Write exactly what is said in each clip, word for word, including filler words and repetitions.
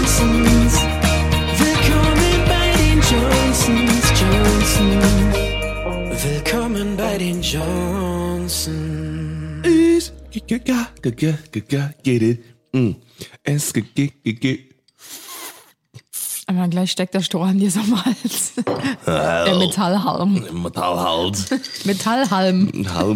Johnsons. Willkommen bei den Johnsons, Johnsons. Willkommen bei den Johnsons. Is get it. Es geht. Aber gleich steckt der Strohhalm dir so am Hals. Der Metallhalm. Metallhals. Metallhalm. Halm.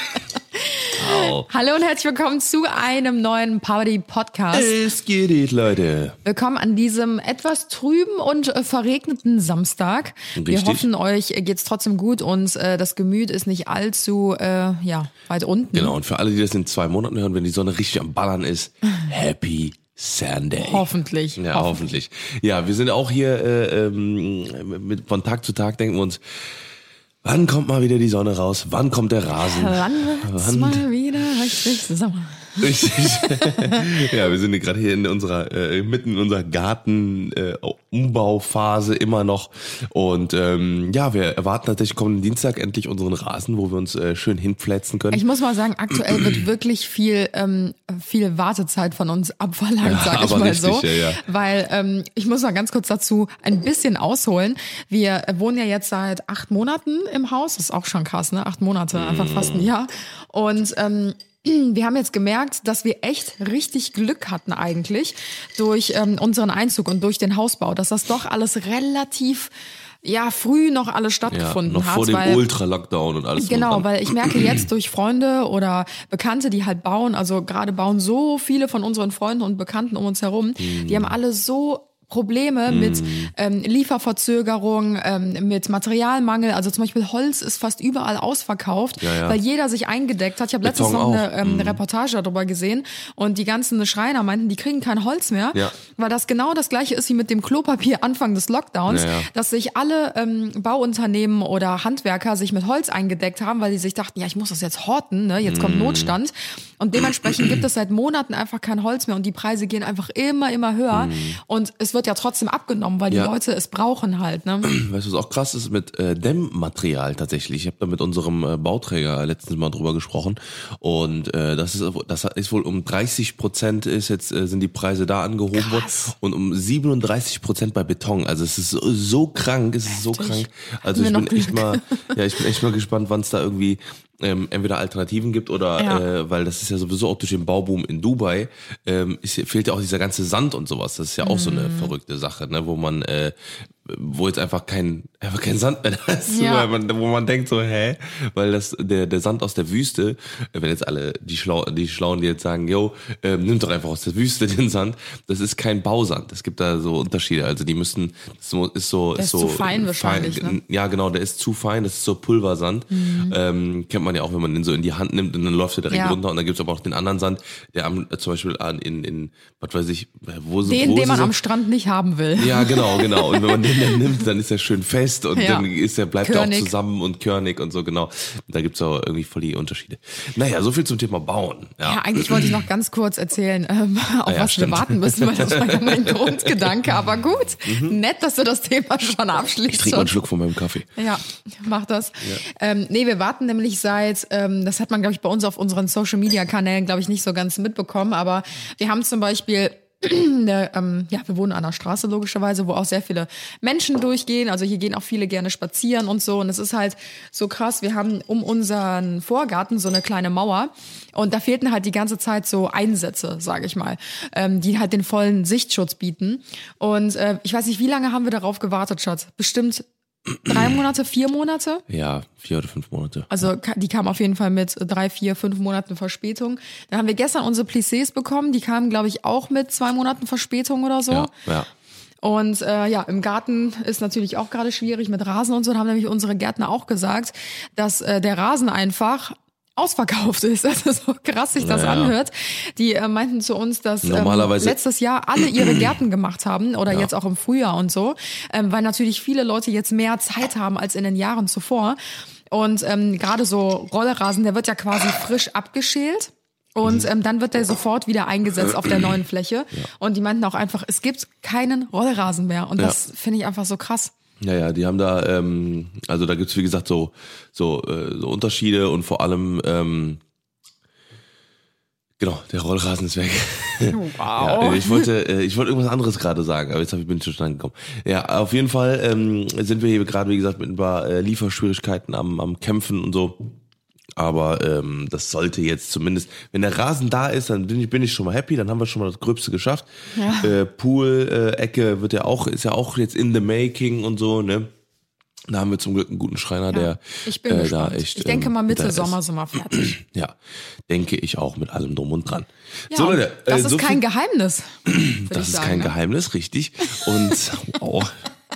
Hallo und herzlich willkommen zu einem neuen Party-Podcast. Es geht it, Leute. Willkommen an diesem etwas trüben und äh, verregneten Samstag. Richtig. Wir hoffen, euch geht's trotzdem gut und äh, das Gemüt ist nicht allzu äh, ja, weit unten. Genau, und für alle, die das in zwei Monaten hören, wenn die Sonne richtig am Ballern ist, Happy Sunday. Hoffentlich. Ja, hoffentlich. hoffentlich. Ja, wir sind auch hier äh, ähm, mit, von Tag zu Tag denken wir uns, wann kommt mal wieder die Sonne raus? Wann kommt der Rasen? Wann wird's Wann? mal wieder richtig Sommer? Richtig. Ja, wir sind gerade hier in unserer, äh, mitten in unserer Garten-Umbauphase äh, immer noch. Und ähm, ja, wir erwarten tatsächlich kommenden Dienstag endlich unseren Rasen, wo wir uns äh, schön hinpflanzen können. Ich muss mal sagen, aktuell wird wirklich viel ähm, viel Wartezeit von uns abverlangt, Ja, sag ich aber mal richtig, so. ja, ja. Weil ähm, ich muss mal ganz kurz dazu ein bisschen ausholen. Wir wohnen ja jetzt seit acht Monaten im Haus. Das ist auch schon krass, ne? Acht Monate, einfach fast ein Jahr. Und ähm, wir haben jetzt gemerkt, dass wir echt richtig Glück hatten eigentlich durch ähm, unseren Einzug und durch den Hausbau, dass das doch alles relativ ja früh noch alles stattgefunden ja, noch hat. vor dem weil, Ultra-Lockdown und alles. Genau, weil ich merke jetzt durch Freunde oder Bekannte, die halt bauen, also gerade bauen so viele von unseren Freunden und Bekannten um uns herum, Mhm. die haben alle so Probleme mit ähm, Lieferverzögerung, ähm, mit Materialmangel. Also zum Beispiel Holz ist fast überall ausverkauft, Ja, ja. weil jeder sich eingedeckt hat. Ich habe letztens Beton noch eine auch. ähm, Mhm. Reportage darüber gesehen und die ganzen Schreiner meinten, die kriegen kein Holz mehr, Ja. weil das genau das gleiche ist wie mit dem Klopapier Anfang des Lockdowns, Ja, ja. dass sich alle ähm, Bauunternehmen oder Handwerker sich mit Holz eingedeckt haben, weil die sich dachten, ja, ich muss das jetzt horten, ne? Jetzt kommt Notstand. Und dementsprechend gibt es seit Monaten einfach kein Holz mehr und die Preise gehen einfach immer, immer höher. Und es wird ja trotzdem abgenommen, weil die Ja. Leute es brauchen halt. Ne? Weißt du, was auch krass ist mit äh, Dämmmaterial tatsächlich. Ich habe da mit unserem äh, Bauträger letztens mal drüber gesprochen und äh, das ist das ist wohl um dreißig Prozent ist jetzt äh, sind die Preise da angehoben worden und um siebenunddreißig Prozent bei Beton. Also es ist so, so krank, es ist so krank. Also ich wir bin noch echt Glück. mal, ja, ich bin echt mal gespannt, wann es da irgendwie ähm, entweder Alternativen gibt oder Ja. äh, weil das ist ja sowieso auch durch den Bauboom in Dubai ähm, ist, fehlt ja auch dieser ganze Sand und sowas. Das ist ja auch so eine verrückte Sache, ne, wo man äh, wo jetzt einfach kein einfach kein Sand mehr da ist, Ja. weil man, wo man denkt so, hä, weil das der der Sand aus der Wüste, äh, wenn jetzt alle die schlau die Schlauen die jetzt sagen, yo, ähm, nimm doch einfach aus der Wüste den Sand, das ist kein Bausand. Es gibt da so Unterschiede, also die müssen das ist so Der ist so zu fein wahrscheinlich, ne? Ja, genau, der ist zu fein, das ist so Pulversand. Ähm, kennt man ja auch, wenn man den so in die Hand nimmt und dann läuft er direkt Ja. runter und dann gibt's aber auch den anderen Sand, der am, zum Beispiel an, in, in, was weiß ich, wo so Den, wo den sie man so, am Strand nicht haben will. ja, genau, genau. Und wenn man den dann nimmt, dann ist er schön fest und Ja. dann ist er, bleibt er auch Körnig. zusammen und körnig und so, genau. Da gibt's auch irgendwie voll die Unterschiede. Naja, so viel zum Thema Bauen. Ja, Ja, eigentlich wollte ich noch ganz kurz erzählen, ähm, auf ja, was stimmt. wir warten müssen, weil das war ja mein Grundgedanke. Aber gut, nett, dass du das Thema schon abschließt. Ich trinke mal einen Schluck von meinem Kaffee. Ja, mach das. Ähm, nee, wir warten nämlich seit, ähm, das hat man, glaube ich, bei uns auf unseren Social-Media-Kanälen, glaube ich, nicht so ganz mitbekommen, aber wir haben zum Beispiel eine, ähm, ja, wir wohnen an einer Straße logischerweise, wo auch sehr viele Menschen durchgehen. Also hier gehen auch viele gerne spazieren und so. Und es ist halt so krass. Wir haben um unseren Vorgarten so eine kleine Mauer und da fehlten halt die ganze Zeit so Einsätze, sage ich mal, ähm, die halt den vollen Sichtschutz bieten. Und äh, ich weiß nicht, wie lange haben wir darauf gewartet, Schatz? Bestimmt drei Monate, vier Monate? Ja, vier oder fünf Monate. Also die kam auf jeden Fall mit drei, vier, fünf Monaten Verspätung. Dann haben wir gestern unsere Plissés bekommen. Die kamen, glaube ich, auch mit zwei Monaten Verspätung oder so. Ja, ja. Und äh, ja, im Garten ist natürlich auch gerade schwierig mit Rasen und so. Da haben nämlich unsere Gärtner auch gesagt, dass äh, der Rasen einfach ausverkauft ist. Das ist so krass, sich das Naja. anhört. Die äh, meinten zu uns, dass ähm, Normalerweise- letztes Jahr alle ihre Gärten gemacht haben oder Ja. jetzt auch im Frühjahr und so, ähm, weil natürlich viele Leute jetzt mehr Zeit haben als in den Jahren zuvor. Und ähm, gerade so Rollrasen, der wird ja quasi frisch abgeschält. Und ähm, dann wird der sofort wieder eingesetzt auf der neuen Fläche. Und die meinten auch einfach, es gibt keinen Rollrasen mehr. Und das finde ich einfach so krass. Ja, ja, die haben da, ähm, also da gibt's wie gesagt so so, äh, so Unterschiede und vor allem ähm, Genau, der Rollrasen ist weg. Wow. Ja, ich wollte, äh, ich wollte irgendwas anderes gerade sagen, aber jetzt hab ich, bin ich schon angekommen. Ja, auf jeden Fall ähm, sind wir hier gerade, wie gesagt, mit ein paar äh, Lieferschwierigkeiten am, am Kämpfen und so. Aber ähm, das sollte jetzt zumindest, wenn der Rasen da ist, dann bin ich, bin ich schon mal happy, dann haben wir schon mal das Gröbste geschafft. Ja. Äh, Pool-Ecke äh, wird ja auch, ist ja auch jetzt in the making und so, ne? Da haben wir zum Glück einen guten Schreiner, Ja, der ich bin äh, gespannt. da echt. Ich denke ähm, mal Mitte da ist. Sommer sind wir fertig. Ja, denke ich auch mit allem drum und dran. Ja, so Leute, das äh, ist so kein viel, Geheimnis. das ist sagen, kein ne? Geheimnis, richtig. Und wow.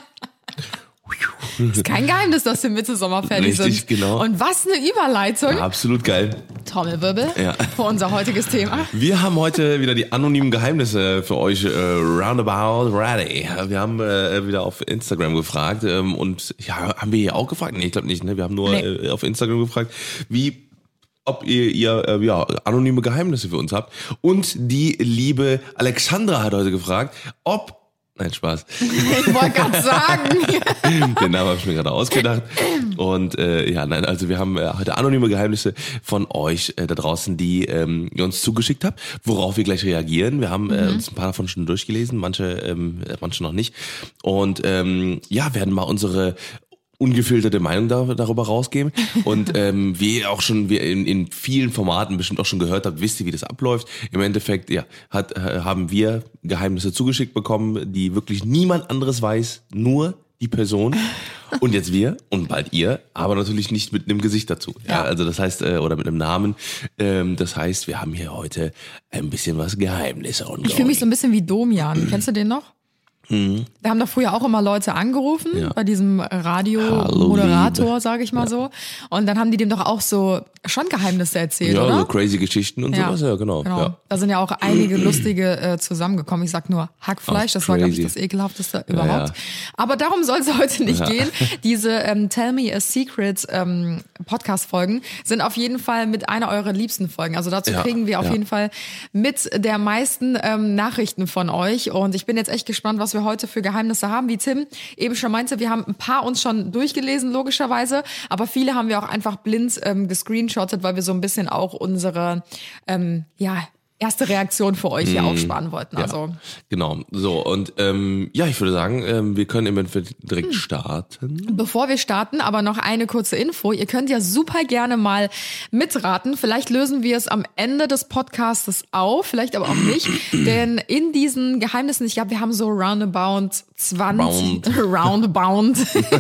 Das ist kein Geheimnis, dass wir Mitte Sommer fertig Richtig, sind. genau. Und was eine Überleitung. Ja, absolut geil. Trommelwirbel Ja. für unser heutiges Thema. Wir haben heute wieder die anonymen Geheimnisse für euch äh, roundabout ready. Wir haben äh, wieder auf Instagram gefragt ähm, und ja, haben wir hier auch gefragt? Nee, ich glaube nicht, ne? Wir haben nur Nee. äh, auf Instagram gefragt, wie ob ihr, ihr äh, ja, anonyme Geheimnisse für uns habt. Und die liebe Alexandra hat heute gefragt, ob Nein, Spaß. Ich wollte gerade sagen. Den Namen habe ich mir gerade ausgedacht. Und äh, ja, nein, also wir haben äh, heute anonyme Geheimnisse von euch äh, da draußen, die ähm, ihr uns zugeschickt habt, worauf wir gleich reagieren. Wir haben äh, uns ein paar davon schon durchgelesen, manche, ähm, manche noch nicht. Und ähm, ja, werden mal unsere ungefilterte Meinung da, darüber rausgeben. Und ähm, wie ihr auch schon wie ihr in, in vielen Formaten bestimmt auch schon gehört habt, wisst ihr, wie das abläuft. Im Endeffekt, ja, hat, äh, haben wir Geheimnisse zugeschickt bekommen, die wirklich niemand anderes weiß, nur die Person. Und jetzt wir und bald ihr, aber natürlich nicht mit einem Gesicht dazu. Ja, Ja. also das heißt, äh, oder mit einem Namen. Ähm, das heißt, wir haben hier heute ein bisschen was Geheimnisse. Ich fühle mich so ein bisschen wie Domian. Kennst du den noch? Wir haben doch früher auch immer Leute angerufen, Ja. bei diesem Hallo, Radio-Moderator, Liebe. sage ich mal so. Und dann haben die dem doch auch so schon Geheimnisse erzählt, ja, oder? so crazy Geschichten und sowas, ja, genau. genau. Ja. Da sind ja auch einige lustige äh, zusammengekommen. Ich sag nur Hackfleisch, Ach, das war, glaube ich, crazy. das ekelhafteste überhaupt. ja. Aber darum soll es heute nicht Ja. gehen. Diese ähm, Tell Me a Secret ähm, Podcast-Folgen sind auf jeden Fall mit einer eurer liebsten Folgen. Also dazu Ja, kriegen wir auf ja. jeden Fall mit der meisten ähm, Nachrichten von euch. Und ich bin jetzt echt gespannt, was wir heute für Geheimnisse haben. Wie Tim eben schon meinte, wir haben ein paar uns schon durchgelesen, logischerweise. Aber viele haben wir auch einfach blind ähm, gescreenshottet, weil wir so ein bisschen auch unsere, ähm, ja, erste Reaktion für euch hier aufsparen wollten. Ja, Also genau. So, und ähm, ja, ich würde sagen, ähm, wir können im Endeffekt direkt starten. bevor wir starten, aber noch eine kurze Info. Ihr könnt ja super gerne mal mitraten. Vielleicht lösen wir es am Ende des Podcastes auf, vielleicht aber auch nicht. Denn in diesen Geheimnissen, ich glaube, wir haben so roundabout zwanzig, roundabout,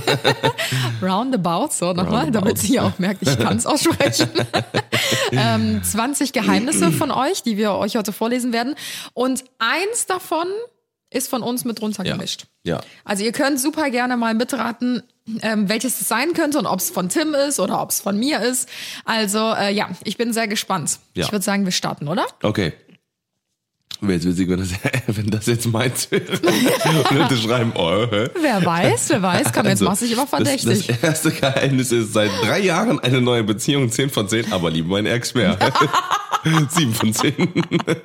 roundabout, so nochmal, Roundabout. damit ihr auch merkt, ich kann es aussprechen. ähm, zwanzig Geheimnisse von euch, die wir euch heute vorlesen werden. Und eins davon ist von uns mit runtergemischt. Ja. Also ihr könnt super gerne mal mitraten, ähm, welches es sein könnte und ob es von Tim ist oder ob es von mir ist. Also äh, ja, ich bin sehr gespannt. Ja. Ich würde sagen, wir starten, oder? Okay. Wäre jetzt witzig, wenn das, wenn das jetzt meins wäre. Und Leute schreiben, oh, hä? Wer weiß, wer weiß, komm, jetzt Also, machst du dich aber verdächtig. Das, das erste Geheimnis ist seit drei Jahren eine neue Beziehung, zehn von zehn, aber lieber mein Ex mehr. sieben von zehn.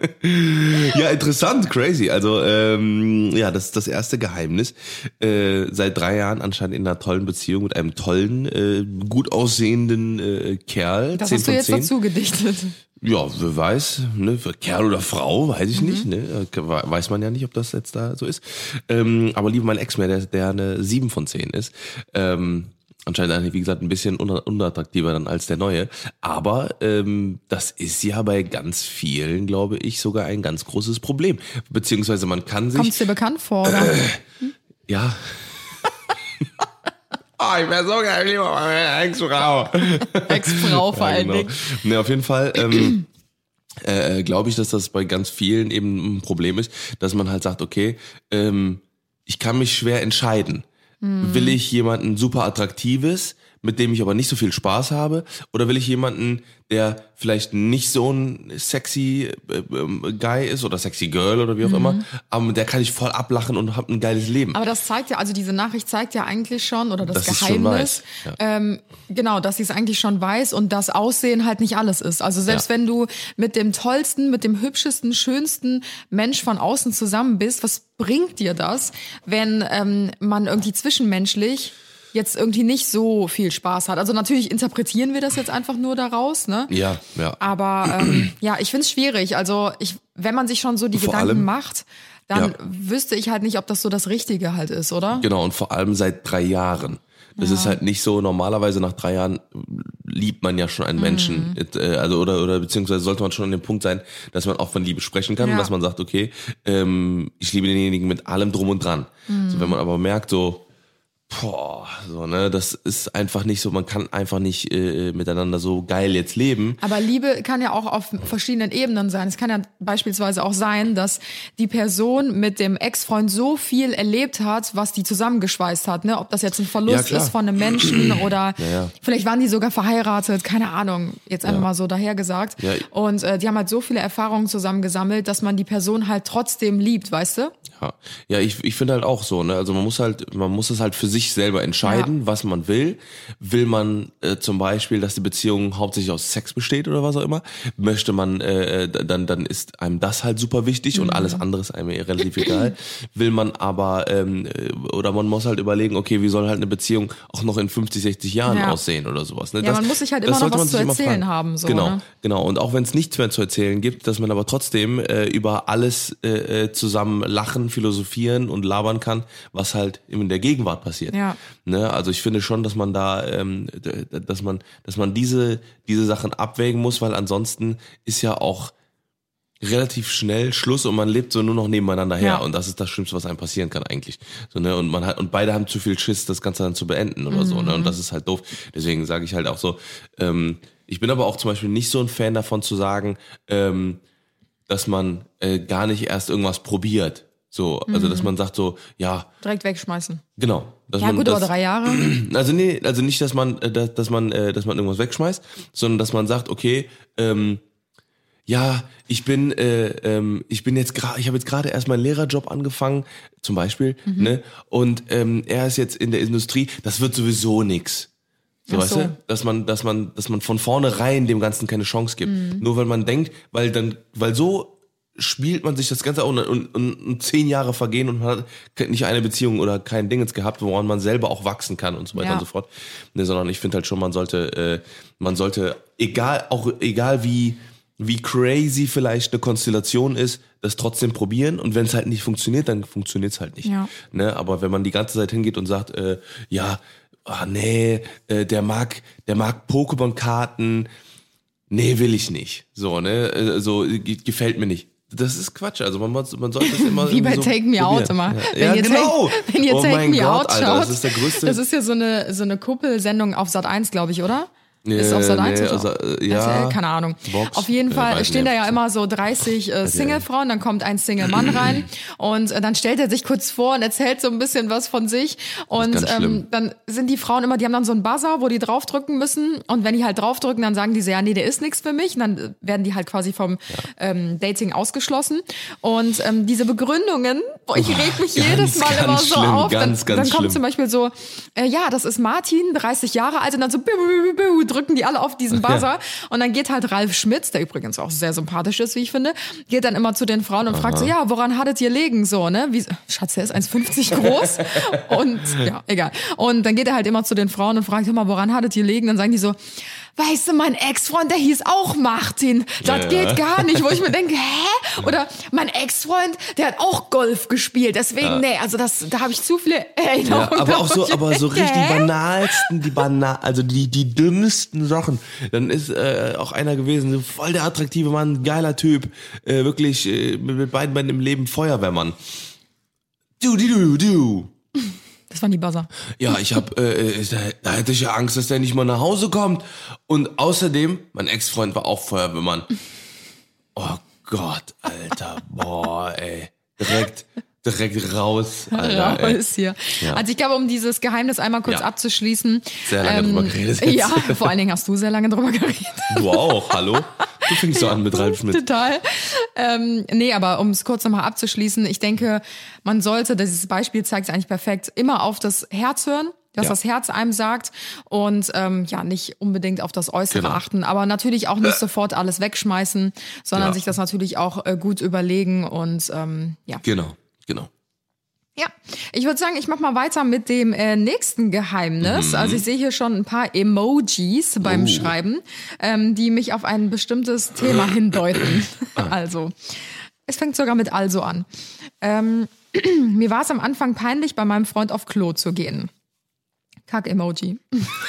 Ja, interessant, crazy. Also, ähm, ja, das ist das erste Geheimnis. Äh, seit drei Jahren anscheinend in einer tollen Beziehung mit einem tollen, äh, gut aussehenden äh, Kerl. Das zehn hast du von jetzt zehn. dazu gedichtet. Ja, wer weiß, ne, für Kerl oder Frau, weiß ich nicht, ne, weiß man ja nicht, ob das jetzt da so ist. Ähm, aber lieber mein Ex mehr, der, der eine sieben von zehn ist. Ähm, anscheinend eigentlich, wie gesagt, ein bisschen un- unattraktiver dann als der neue. Aber ähm, das ist ja bei ganz vielen, glaube ich, sogar ein ganz großes Problem. Beziehungsweise man kann sich... Kommt es dir bekannt vor, oder? Ja. Oh, ich wäre so geil, lieber meine Ex-Frau. Ex-Frau vor Ja, allen genau. Dingen. Ne, auf jeden Fall ähm, äh, glaube ich, dass das bei ganz vielen eben ein Problem ist, dass man halt sagt, okay, ähm, ich kann mich schwer entscheiden. Mhm. Will ich jemanden super attraktives, mit dem ich aber nicht so viel Spaß habe, oder will ich jemanden, der vielleicht nicht so ein sexy äh, äh, Guy ist oder sexy Girl oder wie auch immer, aber mit der kann ich voll ablachen und hab ein geiles Leben. Aber das zeigt ja, also diese Nachricht zeigt ja eigentlich schon, oder das, Dass sie's schon Geheimnis, weiß, ja. ähm, genau, dass sie es eigentlich schon weiß und das Aussehen halt nicht alles ist. Also selbst Ja. wenn du mit dem tollsten, mit dem hübschesten, schönsten Mensch von außen zusammen bist, was bringt dir das, wenn ähm, man irgendwie zwischenmenschlich jetzt irgendwie nicht so viel Spaß hat. Also natürlich interpretieren wir das jetzt einfach nur daraus, ne? Ja, ja. Aber ähm, ja, ich find's schwierig. Also ich, wenn man sich schon so die Vor Gedanken allem, macht, dann ja. wüsste ich halt nicht, ob das so das Richtige halt ist, oder? Genau, und vor allem seit drei Jahren. Das Ja. ist halt nicht so, normalerweise nach drei Jahren liebt man ja schon einen Menschen. Mhm. Also oder oder beziehungsweise sollte man schon an dem Punkt sein, dass man auch von Liebe sprechen kann, Ja. und dass man sagt, okay, ähm, ich liebe denjenigen mit allem drum und dran. Mhm. So, wenn man aber merkt, so, boah, so, ne, das ist einfach nicht so, man kann einfach nicht äh, miteinander so geil jetzt leben. Aber Liebe kann ja auch auf verschiedenen Ebenen sein. Es kann ja beispielsweise auch sein, dass die Person mit dem Ex-Freund so viel erlebt hat, was die zusammengeschweißt hat. Ne? Ob das jetzt ein Ja, Verlust klar. ist von einem Menschen oder Ja, ja. vielleicht waren die sogar verheiratet, keine Ahnung, jetzt einfach Ja. mal so dahergesagt. Ja. Und äh, die haben halt so viele Erfahrungen zusammengesammelt, dass man die Person halt trotzdem liebt, weißt du? Ja, ja, ich, ich finde halt auch so, ne, also man muss halt, man muss es halt für sich selber entscheiden, Ja. was man will. Will man äh, zum Beispiel, dass die Beziehung hauptsächlich aus Sex besteht oder was auch immer? Möchte man, äh, dann dann ist einem das halt super wichtig, und alles andere ist einem eher relativ egal. Will man aber, ähm, oder man muss halt überlegen, okay, wie soll halt eine Beziehung auch noch in fünfzig, sechzig Jahren Ja. aussehen oder sowas, ne? Ja, man muss sich halt immer noch sollte was man sich zu immer erzählen fragen. haben, so, Genau, ne? genau. Und auch wenn es nichts mehr zu erzählen gibt, dass man aber trotzdem äh, über alles äh, zusammen lachen, philosophieren und labern kann, was halt in der Gegenwart passiert. Ja. Ne? Also ich finde schon, dass man da, ähm, dass man, dass man diese diese Sachen abwägen muss, weil ansonsten ist ja auch relativ schnell Schluss und man lebt so nur noch nebeneinander her, Ja. und das ist das Schlimmste, was einem passieren kann eigentlich. So, ne? Und man hat, und beide haben zu viel Schiss, das Ganze dann zu beenden oder so, ne? Und das ist halt doof. Deswegen sage ich halt auch so, ähm, ich bin aber auch zum Beispiel nicht so ein Fan davon zu sagen, ähm, dass man äh, gar nicht erst irgendwas probiert. So, also dass man sagt so, ja, Direkt wegschmeißen. genau. Dass Ja man gut, das, aber drei Jahre. Also nee, also nicht, dass man, äh, dass, dass man, äh, dass man irgendwas wegschmeißt, sondern dass man sagt, okay, ähm, ja, ich bin, äh, ähm, ich bin jetzt gerade, ich habe jetzt gerade erst meinen Lehrerjob angefangen, zum Beispiel, Mhm. ne? Und ähm, er ist jetzt in der Industrie, das wird sowieso nix. So, Ach weißt so. du? Dass man, dass man, dass man von vornherein dem Ganzen keine Chance gibt. Mhm. Nur weil man denkt, weil dann, weil so spielt man sich das Ganze auch, und, und, und zehn Jahre vergehen und man hat nicht eine Beziehung oder kein Dingens gehabt, woran man selber auch wachsen kann und so weiter Ja. und so fort. Ne, sondern ich finde halt schon, man sollte, äh, man sollte, egal, auch egal wie, wie crazy vielleicht eine Konstellation ist, das trotzdem probieren, und wenn es halt nicht funktioniert, dann funktioniert es halt nicht. Ja. Ne, aber wenn man die ganze Zeit hingeht und sagt, äh, ja, ah nee, äh, der mag, der mag Pokémon-Karten, nee, will ich nicht. So, ne, äh, so ge- gefällt mir nicht. Das ist Quatsch. Also man, muss- man sollte es immer Wie bei irgendwie so Take Me Out probieren. immer. Ja, Wenn ja ihr genau. Take, wenn ihr oh Take mein Me Gott, Out Alter, schaut, das ist der größte. das ist ja so eine, so eine Kuppelsendung auf Sat eins, glaube ich, oder? Nee, Ist auf Sat eins nee, oder? also, äh, ja. R T L? Keine Ahnung. Vox? Auf jeden Äh, Fall weiß stehen nicht. da ja immer so dreißig äh, Singlefrauen, dann kommt ein Single-Mann rein und äh, dann stellt er sich kurz vor und erzählt so ein bisschen was von sich. Und ganz schlimm. ähm, dann sind die Frauen immer, die haben dann so einen Buzzer, wo die draufdrücken müssen. Und wenn die halt draufdrücken, dann sagen die so, ja, nee, der ist nichts für mich. Und dann werden die halt quasi vom ähm, Dating ausgeschlossen. Und ähm, diese Begründungen, boah, ich reg mich ganz, jedes Mal ganz immer so schlimm, auf. ganz, dann ganz dann kommt schlimm. zum Beispiel so, äh, ja, das ist Martin, dreißig Jahre alt. Und dann so, biu, biu, biu, biu, drücken die alle auf diesen Buzzer. Und dann geht halt Ralf Schmitz, der übrigens auch sehr sympathisch ist, wie ich finde, geht dann immer zu den Frauen und fragt so, ja, woran hattet ihr legen? So, ne? Wie, Schatz, der ist eins fünfzig groß. Und ja, egal. Und dann geht er halt immer zu den Frauen und fragt, hör mal, woran hattet ihr legen? Dann sagen die so, weißt du, mein Ex-Freund, der hieß auch Martin. Das Ja. geht gar nicht. Wo ich mir denke, hä? Oder mein Ex-Freund, der hat auch Golf gespielt. Deswegen, nee, also das, da habe ich zu viele Erinnerungen. Ja, aber auch so, wo ich aber so denke, richtig hä? banalsten, die banal, also die die dümmsten Sachen. Dann ist äh, auch einer gewesen, so voll der attraktive Mann, geiler Typ, äh, wirklich äh, mit, mit beiden Beinen im Leben Feuerwehrmann. Du, du, du, du. Das waren die Buzzer. Ja, ich hab, äh, da, da hätte ich ja Angst, dass der nicht mal nach Hause kommt. Und außerdem, mein Ex-Freund war auch Feuerwehrmann. Oh Gott, Alter, boah, ey, direkt, direkt raus, Alter, ey. Raus hier. Ja. Also ich glaube, um dieses Geheimnis einmal kurz Ja. abzuschließen. Sehr lange drüber geredet jetzt. Ja, vor allen Dingen hast du sehr lange drüber geredet. Du auch, hallo? Du fängst so an mit Ralf Schmitz. Total. Ähm, nee, aber um es kurz nochmal abzuschließen, ich denke, man sollte, dieses Beispiel zeigt es eigentlich perfekt, immer auf das Herz hören, dass Ja. das Herz einem sagt und ähm, ja, nicht unbedingt auf das Äußere Genau. achten, aber natürlich auch nicht sofort alles wegschmeißen, sondern Ja. sich das natürlich auch äh, gut überlegen und ähm, ja. Genau, genau. Ja, ich würde sagen, ich mache mal weiter mit dem äh, nächsten Geheimnis. Also ich sehe hier schon ein paar Emojis beim Oh. Schreiben, ähm, die mich auf ein bestimmtes Thema hindeuten. Also, es fängt sogar mit also an. Ähm, mir war es am Anfang peinlich, bei meinem Freund auf Klo zu gehen. Kack-Emoji.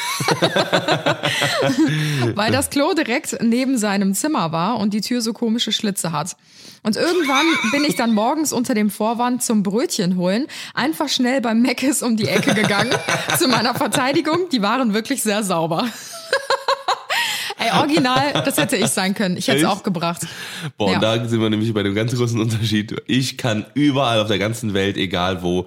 Weil das Klo direkt neben seinem Zimmer war und die Tür so komische Schlitze hat. Und irgendwann bin ich dann morgens unter dem Vorwand zum Brötchen holen einfach schnell beim Meckes um die Ecke gegangen. Zu meiner Verteidigung, die waren wirklich sehr sauber. Ey, original, das hätte ich sein können. Ich hätte es Echt? auch gebracht. Boah, Ja. und da sind wir nämlich bei dem ganz großen Unterschied. Ich kann überall auf der ganzen Welt, egal wo,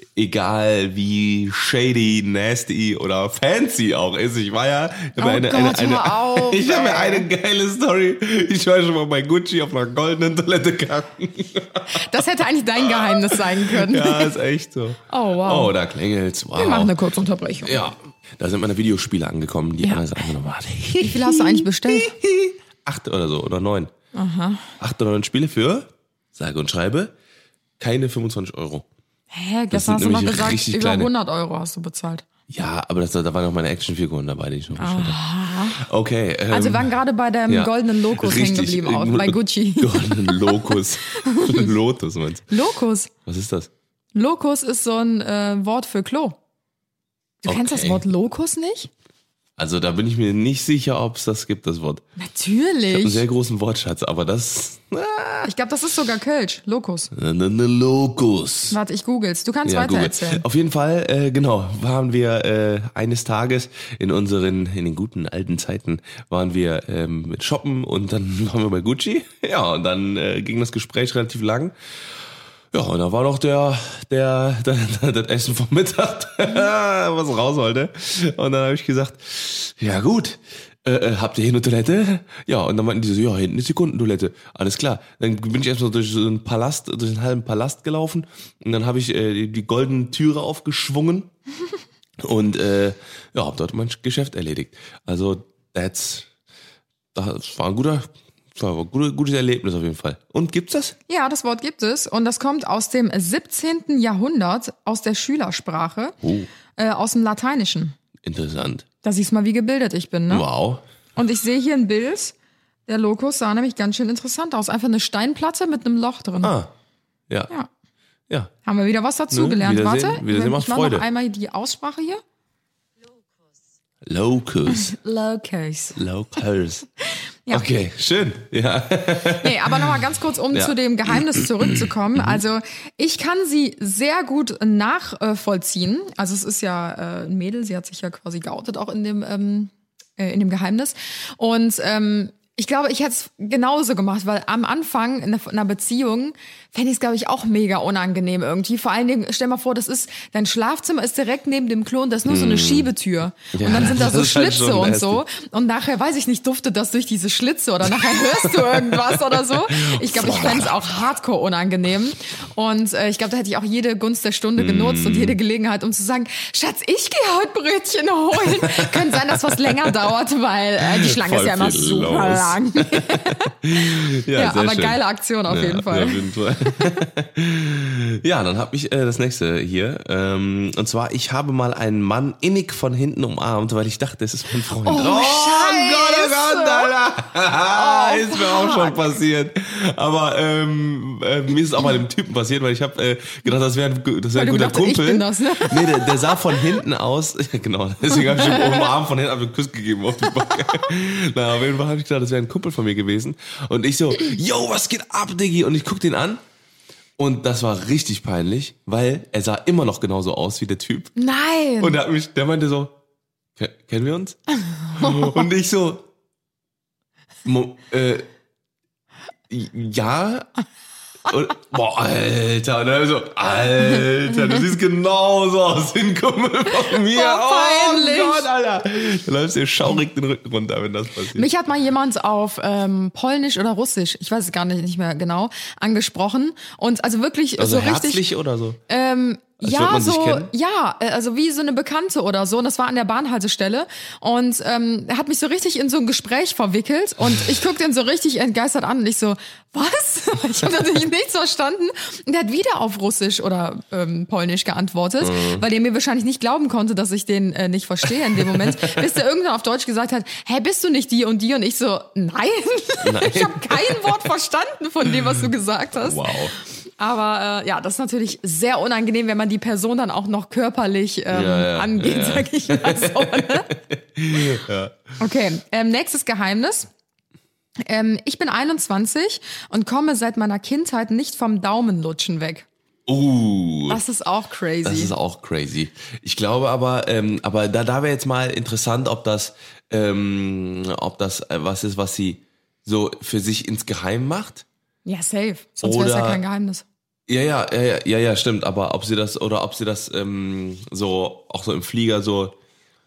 egal wie shady, nasty oder fancy auch ist. Ich war ja, ich habe Oh eine, Gott, eine, eine, hör auf, ich habe ey. eine geile Story. Ich war schon mal bei Gucci auf einer goldenen Toilette gegangen. Das hätte eigentlich dein Geheimnis sein können. Ja, ist echt so. Oh, wow. Oh, da klingelt's. Wow. Wir machen eine kurze Unterbrechung. Ja, da sind meine Videospiele angekommen, die Anna angenommen hat. Wie viel hast du eigentlich bestellt? Acht oder so, oder neun. Aha. Acht oder neun Spiele für, sage und schreibe, keine fünfundzwanzig Euro. Hä, Das gestern hast sind du noch nämlich gesagt, richtig über kleine. hundert Euro hast du bezahlt. Ja, aber das, da waren noch meine Actionfiguren dabei, die ich noch bestellt habe. Okay. Ähm, Also wir waren gerade bei dem ja. goldenen Lokus hängen Richtig, geblieben, auch, äh, bei Gucci. Goldenen Lokus. Lotus meinst du? Lokus. Was ist das? Lokus ist so ein äh, Wort für Klo. Du kennst das Okay. Wort Lokus nicht? Also da bin ich mir nicht sicher, ob es das gibt, das Wort. Einen Natürlich. sehr großen Wortschatz, aber das... Ich glaube, das ist sogar Kölsch. Lokus. Ne, ne, ne, Lokus. Warte, ich googles. Du kannst Ja, weiter Google. erzählen. Auf jeden Fall, äh, genau, waren wir äh, eines Tages in unseren, in den guten alten Zeiten, waren wir ähm, mit Shoppen und dann waren wir bei Gucci. Ja, und dann äh, ging das Gespräch relativ lang. Ja, und da war noch der, der, der, das Essen vom Mittag, was raus wollte. Und dann habe ich gesagt, ja gut, äh, äh, habt ihr hier eine Toilette? Ja, und dann meinten die so, ja, hinten ist die Kundentoilette. Alles klar. Dann bin ich erstmal durch so einen Palast, durch einen halben Palast gelaufen und dann habe ich äh, die, die goldenen Türe aufgeschwungen und äh, ja, habe dort mein Geschäft erledigt. Also, that's, das war ein guter, das war ein gutes, gutes Erlebnis auf jeden Fall. Und gibt's das? Ja, das Wort gibt es und das kommt aus dem siebzehnten Jahrhundert, aus der Schülersprache, Oh, äh, aus dem Lateinischen. interessant. Da siehst du mal, wie gebildet ich bin, ne? Wow. Und ich sehe hier ein Bild. Der Lokus sah nämlich ganz schön interessant aus. Einfach eine Steinplatte mit einem Loch drin. Ah, ja, Ja. ja. Haben wir wieder was dazugelernt. Ne, Warte, Wiedersehen- Wiedersehen macht ich mach Freude. noch einmal die Aussprache hier. Locus. Locus. Locus. Ja. Okay, schön. Ja. Nee, aber nochmal ganz kurz, um Ja. zu dem Geheimnis zurückzukommen. Also ich kann sie sehr gut nachvollziehen. Also es ist ja äh, ein Mädel, sie hat sich ja quasi geoutet auch in dem, ähm, äh, in dem Geheimnis. Und ähm, ich glaube, ich hätte es genauso gemacht, weil am Anfang in einer Beziehung fände ich es, glaube ich, auch mega unangenehm irgendwie. Vor allen Dingen, stell mal vor, das ist, dein Schlafzimmer ist direkt neben dem Klo und das ist nur so eine Schiebetür. Ja, und dann sind da das so ist halt Schlitze schon und so. Und nachher, weiß ich nicht, duftet das durch diese Schlitze oder nachher hörst du irgendwas oder so. Ich glaube, ich fände es auch hardcore unangenehm. Und äh, ich glaube, da hätte ich auch jede Gunst der Stunde genutzt und jede Gelegenheit, um zu sagen, Schatz, ich gehe heute Brötchen holen. Könnte sein, dass was länger dauert, weil äh, die Schlange Voll ist ja immer viel super los. lang. Ja, Ja, sehr aber schön. geile Aktion auf Ja, jeden Fall. Auf jeden Fall. Ja, dann habe ich äh, das nächste hier. Ähm, und zwar, ich habe mal einen Mann innig von hinten umarmt, weil ich dachte, das ist mein Freund. Oh, Gott, oh Gott, Alter. Oh, ist mir auch schon fuck. passiert. Aber ähm, äh, mir ist es auch mal einem Typen passiert, weil ich habe äh, gedacht, das wäre ein, das wär Weil ein du guter gedacht, ich Kumpel. bin das, ne? Nee, der, der sah von hinten aus, ja, genau, deswegen habe ich ihm umarmt von hinten, habe einen Kuss gegeben auf die Backe. Na, auf jeden Fall habe ich gedacht, das wäre ein Kumpel von mir gewesen. Und ich so, yo, was geht ab, Diggi? Und ich guck den an. Und das war richtig peinlich, weil er sah immer noch genauso aus wie der Typ. Nein. Und er hat mich, der meinte so, "Ke- kennen wir uns? Und ich so, Mo, äh, ja. Und, boah, Alter. Und dann so, Alter, du siehst genauso aus wie ein Kumpel von mir. Oh, peinlich. Oh Gott, Alter. Da läufst dir schaurig den Rücken runter, wenn das passiert. Mich hat mal jemand auf ähm, Polnisch oder Russisch, ich weiß es gar nicht, nicht mehr genau, angesprochen. Und also wirklich also so richtig. herzlich oder so? Ähm, Ähm, Als würde ja, man sich so, kennen? ja, äh, also wie so eine Bekannte oder so. Und das war an der Bahnhaltestelle. Und ähm, er hat mich so richtig in so ein Gespräch verwickelt. Und ich guck den so richtig entgeistert an. Und ich so, was? Ich habe natürlich nichts verstanden. Und er hat wieder auf Russisch oder ähm, Polnisch geantwortet, mhm. weil er mir wahrscheinlich nicht glauben konnte, dass ich den äh, nicht verstehe in dem Moment. Bis der irgendwann auf Deutsch gesagt hat, hä, bist du nicht die und die? Und ich so, nein, nein. Ich habe kein Wort verstanden von dem, was du gesagt hast. Wow. Aber äh, ja, das ist natürlich sehr unangenehm, wenn man die Person dann auch noch körperlich ähm, ja, ja, angeht, ja. sag ich mal so. Ne? Ja. Okay, ähm, nächstes Geheimnis. Ähm, ich bin einundzwanzig und komme seit meiner Kindheit nicht vom Daumenlutschen weg. Uh, Das ist auch crazy. das ist auch crazy. Ich glaube aber, ähm, aber da, da wäre jetzt mal interessant, ob das, ähm, ob das äh, was ist, was sie so für sich insgeheim macht. Ja, safe. Sonst wäre es ja Oder- kein Geheimnis. Ja, ja, ja, ja, ja, ja, stimmt. Aber ob sie das oder ob sie das ähm, so auch so im Flieger so.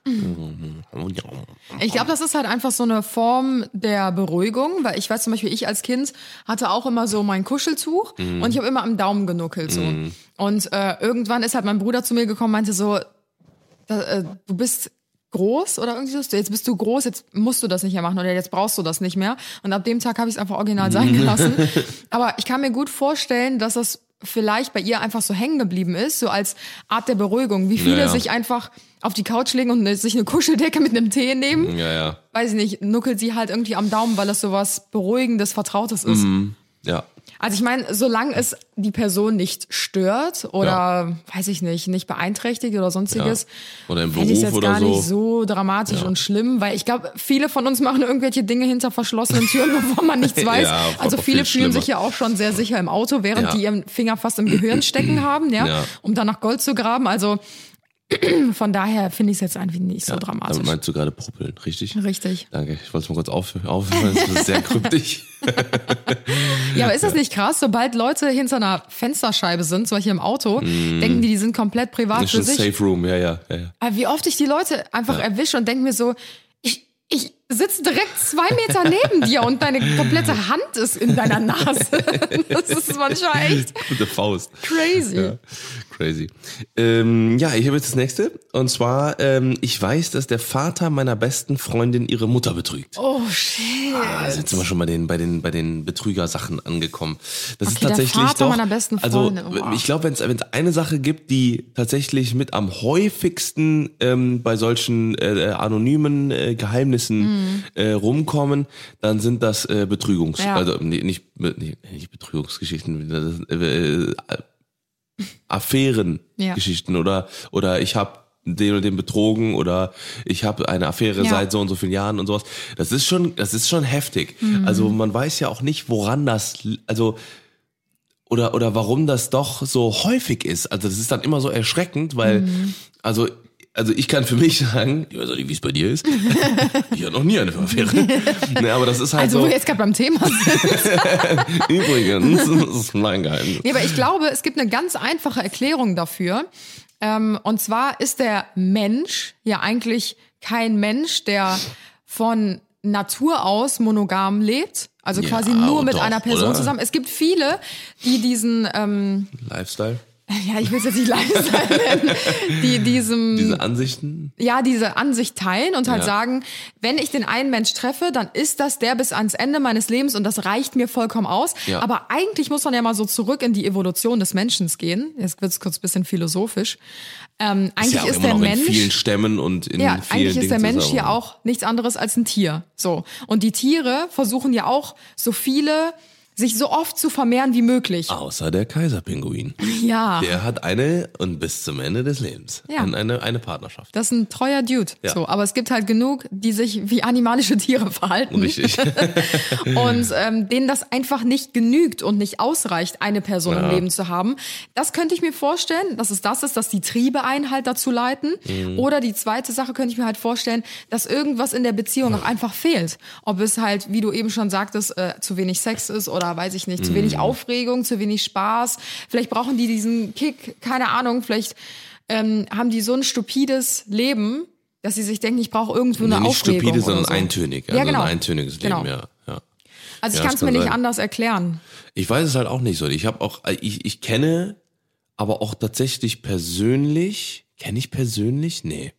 Ich glaube, das ist halt einfach so eine Form der Beruhigung, weil ich weiß zum Beispiel, ich als Kind hatte auch immer so mein Kuscheltuch Mhm. und ich habe immer am Daumen genuckelt so. Und äh, irgendwann ist halt mein Bruder zu mir gekommen, meinte so, da, äh, du bist groß oder irgendwie so, jetzt bist du groß, jetzt musst du das nicht mehr machen oder jetzt brauchst du das nicht mehr. Und ab dem Tag habe ich es einfach original sein gelassen. Aber ich kann mir gut vorstellen, dass das vielleicht bei ihr einfach so hängen geblieben ist, so als Art der Beruhigung. Wie viele Ja, ja. sich einfach auf die Couch legen und sich eine Kuscheldecke mit einem Tee nehmen. Ja, ja. Weiß ich nicht, nuckelt sie halt irgendwie am Daumen, weil das so was Beruhigendes, Vertrautes ist. Ja. Also ich meine, solange es die Person nicht stört oder, Ja. weiß ich nicht, nicht beeinträchtigt oder sonstiges, Ja. Oder im fände ich Beruf jetzt oder gar so. nicht so dramatisch und schlimm, weil ich glaube, viele von uns machen irgendwelche Dinge hinter verschlossenen Türen, wovon man nichts weiß. Ja, Also viel viele fühlen schlimmer. sich ja auch schon sehr sicher im Auto, während Ja. die ihren Finger fast im Gehirn stecken haben, ja, Ja. um dann nach Gold zu graben. Also von daher finde ich es jetzt einfach nicht so Ja, dramatisch. damit meinst du gerade Puppeln, richtig? Richtig. Danke, ich wollte es mal kurz auf, aufhören, das ist sehr kryptisch. Ja, aber ist das nicht krass? Sobald Leute hinter einer Fensterscheibe sind, zum Beispiel im Auto, denken die, die sind komplett privat Das für ist ein sich. Safe Room, ja, ja, ja. ja. Aber wie oft ich die Leute einfach erwische und denke mir so, ich, ich sitze direkt zwei Meter neben dir und deine komplette Hand ist in deiner Nase. Das ist manchmal echt Gute Faust. crazy. Ja, crazy. Ähm, ja, ich habe jetzt das nächste. Und zwar, ähm, ich weiß, dass der Vater meiner besten Freundin ihre Mutter betrügt. Oh shit. Ah, jetzt sind wir schon bei den, bei den, bei den Betrügersachen angekommen. Das ist Okay, der tatsächlich Vater doch. meiner besten Freundin, Also, wow. ich glaube, wenn es eine Sache gibt, die tatsächlich mit am häufigsten ähm, bei solchen äh, anonymen äh, Geheimnissen äh, rumkommen, dann sind das äh, Betrügungs, Ja. also nee, nicht, nee, nicht Betrügungsgeschichten, das, äh, äh, Affärengeschichten oder oder ich habe den und den betrogen oder ich habe eine Affäre Ja. seit so und so vielen Jahren und sowas. Das ist schon, das ist schon heftig. Also man weiß ja auch nicht, woran das, also oder oder warum das doch so häufig ist. Also das ist dann immer so erschreckend, weil also also ich kann für mich sagen, ich weiß auch nicht, wie es bei dir ist. Ich hatte noch nie eine Affäre. Nee, aber das ist halt Also, so. wo wir jetzt gerade beim Thema sind. Übrigens, das ist mein Geheimnis. Nee, aber ich glaube, es gibt eine ganz einfache Erklärung dafür. Ähm, und zwar ist der Mensch ja eigentlich kein Mensch, der von Natur aus monogam lebt. Also Ja, quasi nur mit doch, einer Person oder? zusammen. Es gibt viele, die diesen, ähm, Lifestyle, ja, ich will es jetzt nicht Lifestyle nennen, die diesem, diese Ansichten. ja, diese Ansicht teilen und halt Ja. sagen, wenn ich den einen Mensch treffe, dann ist das der bis ans Ende meines Lebens und das reicht mir vollkommen aus. Ja. Aber eigentlich muss man ja mal so zurück in die Evolution des Menschen gehen. Jetzt wird's kurz ein bisschen philosophisch. Ähm, eigentlich ja auch ist immer der noch Mensch... in vielen Stämmen und in Ja, vielen eigentlich ist der Dingen Mensch zusammen. ja auch nichts anderes als ein Tier. So. Und die Tiere versuchen ja auch so viele, sich so oft zu vermehren wie möglich. Außer der Kaiserpinguin. Ja. Der hat eine und bis zum Ende des Lebens. Ja. Und eine, eine Partnerschaft. Das ist ein treuer Dude. Ja. So, aber es gibt halt genug, die sich wie animalische Tiere verhalten. Richtig. Und ähm, denen das einfach nicht genügt und nicht ausreicht, eine Person Ja. im Leben zu haben. Das könnte ich mir vorstellen, dass es das ist, dass die Triebe einen halt dazu leiten. Mhm. Oder die zweite Sache könnte ich mir halt vorstellen, dass irgendwas in der Beziehung auch einfach fehlt. Ob es halt, wie du eben schon sagtest, äh, zu wenig Sex ist oder weiß ich nicht, zu Mhm. wenig Aufregung, zu wenig Spaß. Vielleicht brauchen die diesen Kick, keine Ahnung, vielleicht ähm, haben die so ein stupides Leben, dass sie sich denken, ich brauche irgendwo eine Nee, nicht Aufregung stupide, oder sondern so. eintönig. Ja, Also genau. ein eintöniges Leben, Genau. ja. ja. Also ich Ja, kann das es mir kann nicht sein. anders erklären. Ich weiß es halt auch nicht so. Ich habe auch, ich, ich kenne aber auch tatsächlich persönlich, kenne ich persönlich? Nee.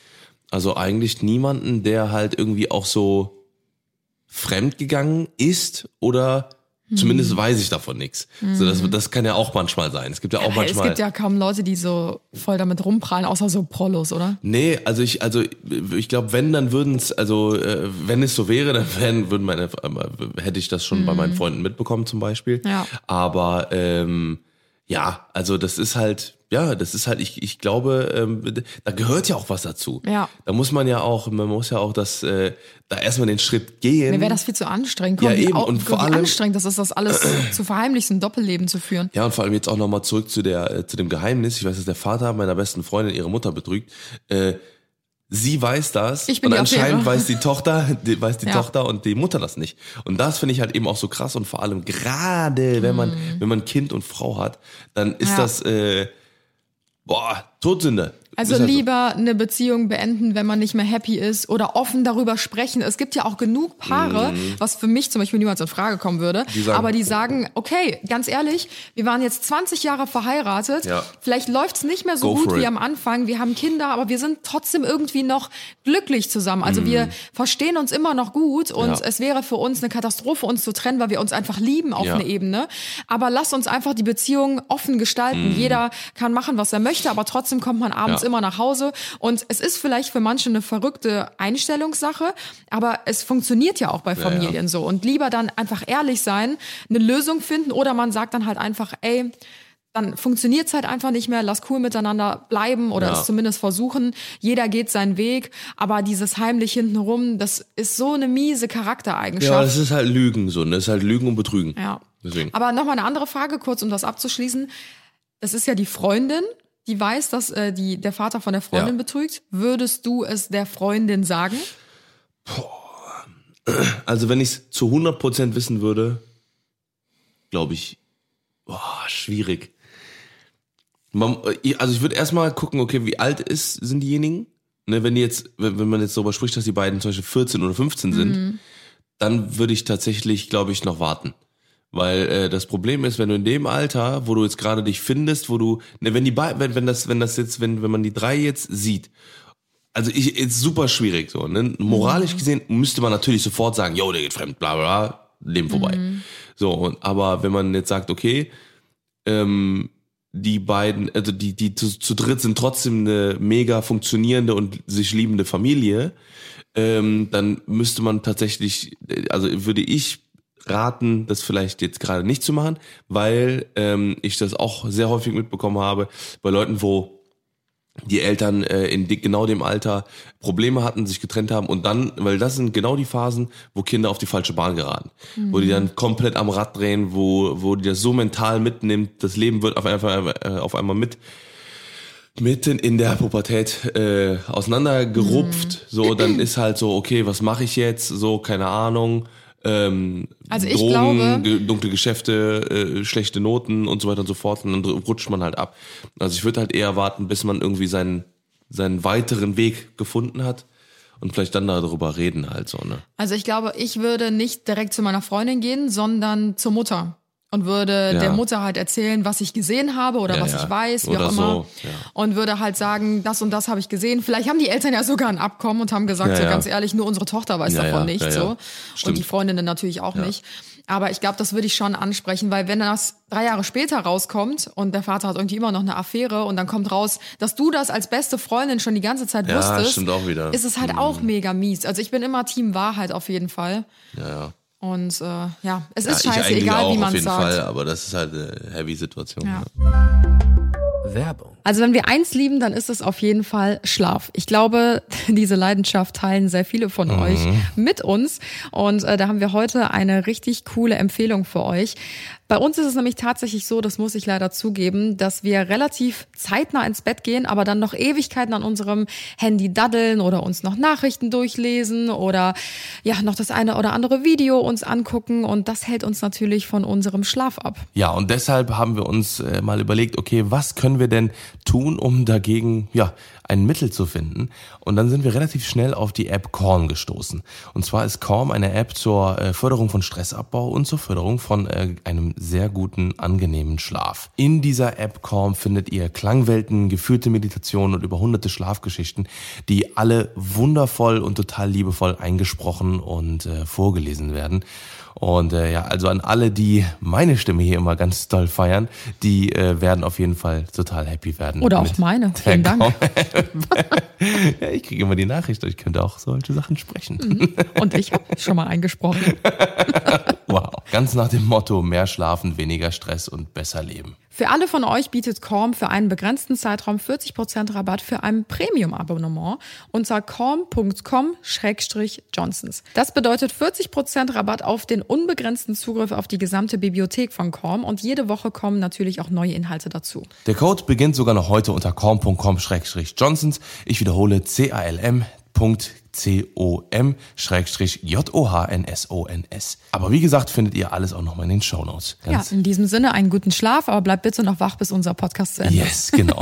Also eigentlich niemanden, der halt irgendwie auch so fremdgegangen ist oder zumindest hm. weiß ich davon nichts. Hm. So, das, das kann ja auch manchmal sein. Es gibt ja auch ja, manchmal. Es gibt ja kaum Leute, die so voll damit rumprallen, außer so Prollos, oder? Nee, also ich, also ich glaube, wenn, dann würden es, also äh, wenn es so wäre, dann wären, würden meine, äh, hätte ich das schon hm. bei meinen Freunden mitbekommen zum Beispiel. Ja. Aber ähm, ja, also das ist halt, ja, das ist halt, ich, ich glaube, ähm, da gehört ja auch was dazu. Ja. Da muss man ja auch, man muss ja auch das, äh, da erstmal den Schritt gehen. Mir wäre das viel zu anstrengend. Komm, ja, eben. Wie, und vor wie allem, anstrengend das ist, das alles zu verheimlichen, ein Doppelleben zu führen. Ja, und vor allem jetzt auch nochmal zurück zu der, äh, zu dem Geheimnis. Ich weiß, dass der Vater meiner besten Freundin ihre Mutter betrügt. Äh, Sie weiß das ich bin und die anscheinend Affäre. weiß die Tochter, die, weiß die ja. Tochter und die Mutter das nicht. Und das finde ich halt eben auch so krass und vor allem gerade, wenn man, mm. wenn man Kind und Frau hat, dann ist ja. das, äh, boah, Todsünde. Also halt lieber so. Eine Beziehung beenden, wenn man nicht mehr happy ist oder offen darüber sprechen. Es gibt ja auch genug Paare, mm. was für mich zum Beispiel niemals in Frage kommen würde, die sagen, aber die sagen, okay, ganz ehrlich, wir waren jetzt zwanzig Jahre verheiratet, ja. vielleicht läuft's nicht mehr so Go gut wie am Anfang, wir haben Kinder, aber wir sind trotzdem irgendwie noch glücklich zusammen. Also mm. wir verstehen uns immer noch gut und ja. es wäre für uns eine Katastrophe, uns zu trennen, weil wir uns einfach lieben auf ja. eine Ebene. Aber lasst uns einfach die Beziehung offen gestalten. Mm. Jeder kann machen, was er möchte, aber trotzdem kommt man abends ja. immer nach Hause und es ist vielleicht für manche eine verrückte Einstellungssache, aber es funktioniert ja auch bei Familien ja, ja. so und lieber dann einfach ehrlich sein, eine Lösung finden oder man sagt dann halt einfach, ey, dann funktioniert's halt einfach nicht mehr, lass cool miteinander bleiben oder ja. es zumindest versuchen, jeder geht seinen Weg, aber dieses heimlich hintenrum, das ist so eine miese Charaktereigenschaft. Ja, das ist halt Lügen so, das ist halt Lügen und Betrügen. Ja. Deswegen. Aber nochmal eine andere Frage, kurz um das abzuschließen, das ist ja die Freundin, die weiß, dass äh, die, der Vater von der Freundin ja. betrügt. Würdest du es der Freundin sagen? Boah. Also wenn ich es zu hundert Prozent wissen würde, glaube ich, boah, schwierig. Man, also ich würde erstmal gucken, okay, wie alt ist, sind diejenigen? Ne, wenn die jetzt, wenn, wenn man jetzt darüber spricht, dass die beiden zum Beispiel vierzehn oder fünfzehn sind, mhm. dann würde ich tatsächlich, glaube ich, noch warten. Weil äh, das Problem ist, wenn du in dem Alter, wo du jetzt gerade dich findest, wo du, ne, wenn die beiden, wenn, wenn das, wenn das jetzt, wenn, wenn man die drei jetzt sieht, also ich, ist super schwierig so, ne? Moralisch mhm. gesehen müsste man natürlich sofort sagen, yo, der geht fremd, bla bla, Leben vorbei. Mhm. So, und, aber wenn man jetzt sagt, okay, ähm, die beiden, also die, die zu, zu dritt sind trotzdem eine mega funktionierende und sich liebende Familie, ähm, dann müsste man tatsächlich, also würde ich raten, das vielleicht jetzt gerade nicht zu machen, weil ähm, ich das auch sehr häufig mitbekommen habe bei Leuten, wo die Eltern äh, in die, genau dem Alter Probleme hatten, sich getrennt haben und dann, weil das sind genau die Phasen, wo Kinder auf die falsche Bahn geraten, mhm. wo die dann komplett am Rad drehen, wo wo die das so mental mitnimmt, das Leben wird auf einmal äh, auf einmal mit mitten in der Pubertät äh, auseinandergerupft, mhm. so dann ist halt so, okay, was mache ich jetzt, so keine Ahnung. Ähm, also ich Drogen, glaube, ge- dunkle Geschäfte, äh, schlechte Noten und so weiter und so fort und dann rutscht man halt ab. Also ich würde halt eher warten, bis man irgendwie seinen seinen weiteren Weg gefunden hat und vielleicht dann darüber reden halt so, ne? Also ich glaube, ich würde nicht direkt zu meiner Freundin gehen, sondern zur Mutter. Und würde ja. der Mutter halt erzählen, was ich gesehen habe oder ja, was ja. ich weiß, wie oder auch immer. So. Ja. Und würde halt sagen, das und das habe ich gesehen. Vielleicht haben die Eltern ja sogar ein Abkommen und haben gesagt, ja, so ja. ganz ehrlich, nur unsere Tochter weiß ja, davon ja. nichts. Ja, ja. So. Stimmt. Und die Freundinnen natürlich auch ja. nicht. Aber ich glaube, das würde ich schon ansprechen, weil wenn das drei Jahre später rauskommt und der Vater hat irgendwie immer noch eine Affäre und dann kommt raus, dass du das als beste Freundin schon die ganze Zeit ja, wusstest, stimmt auch wieder. ist es halt mhm. auch mega mies. Also ich bin immer Team Wahrheit auf jeden Fall. Ja, ja. Und äh, ja, es ist ja, scheiße, egal wie man es sagt. Auf jeden Fall, aber das ist halt eine Heavy-Situation. Ja. Ja. Werbung. Also wenn wir eins lieben, dann ist es auf jeden Fall Schlaf. Ich glaube, diese Leidenschaft teilen sehr viele von mhm. euch mit uns. Und äh, da haben wir heute eine richtig coole Empfehlung für euch. Bei uns ist es nämlich tatsächlich so, das muss ich leider zugeben, dass wir relativ zeitnah ins Bett gehen, aber dann noch Ewigkeiten an unserem Handy daddeln oder uns noch Nachrichten durchlesen oder ja noch das eine oder andere Video uns angucken und das hält uns natürlich von unserem Schlaf ab. Ja, und deshalb haben wir uns äh, mal überlegt, okay, was können wir wir denn tun, um dagegen ja ein Mittel zu finden? Und dann sind wir relativ schnell auf die App Calm gestoßen. Und zwar ist Calm eine App zur äh, Förderung von Stressabbau und zur Förderung von äh, einem sehr guten, angenehmen Schlaf. In dieser App Calm findet ihr Klangwelten, geführte Meditationen und über hunderte Schlafgeschichten, die alle wundervoll und total liebevoll eingesprochen und äh, vorgelesen werden. Und äh, ja, also an alle, die meine Stimme hier immer ganz doll feiern, die äh, werden auf jeden Fall total happy werden. Oder auch meine. Vielen Dank. Ja, ich kriege immer die Nachricht, ich könnte auch solche Sachen sprechen. Und ich habe schon mal eingesprochen. Wow. Ganz nach dem Motto, mehr schlafen, weniger Stress und besser leben. Für alle von euch bietet Calm für einen begrenzten Zeitraum vierzig Prozent Rabatt für ein Premium-Abonnement unter calm punkt com slash johnsons. Das bedeutet vierzig Prozent Rabatt auf den unbegrenzten Zugriff auf die gesamte Bibliothek von Calm und jede Woche kommen natürlich auch neue Inhalte dazu. Der Code beginnt sogar noch heute unter calm punkt com slash johnsons. Ich wiederhole c a l m punkt com slash j o h n s o n s. Aber wie gesagt, findet ihr alles auch nochmal in den Shownotes. Ja, in diesem Sinne einen guten Schlaf, aber bleibt bitte noch wach, bis unser Podcast zu Ende Yes, ist. genau.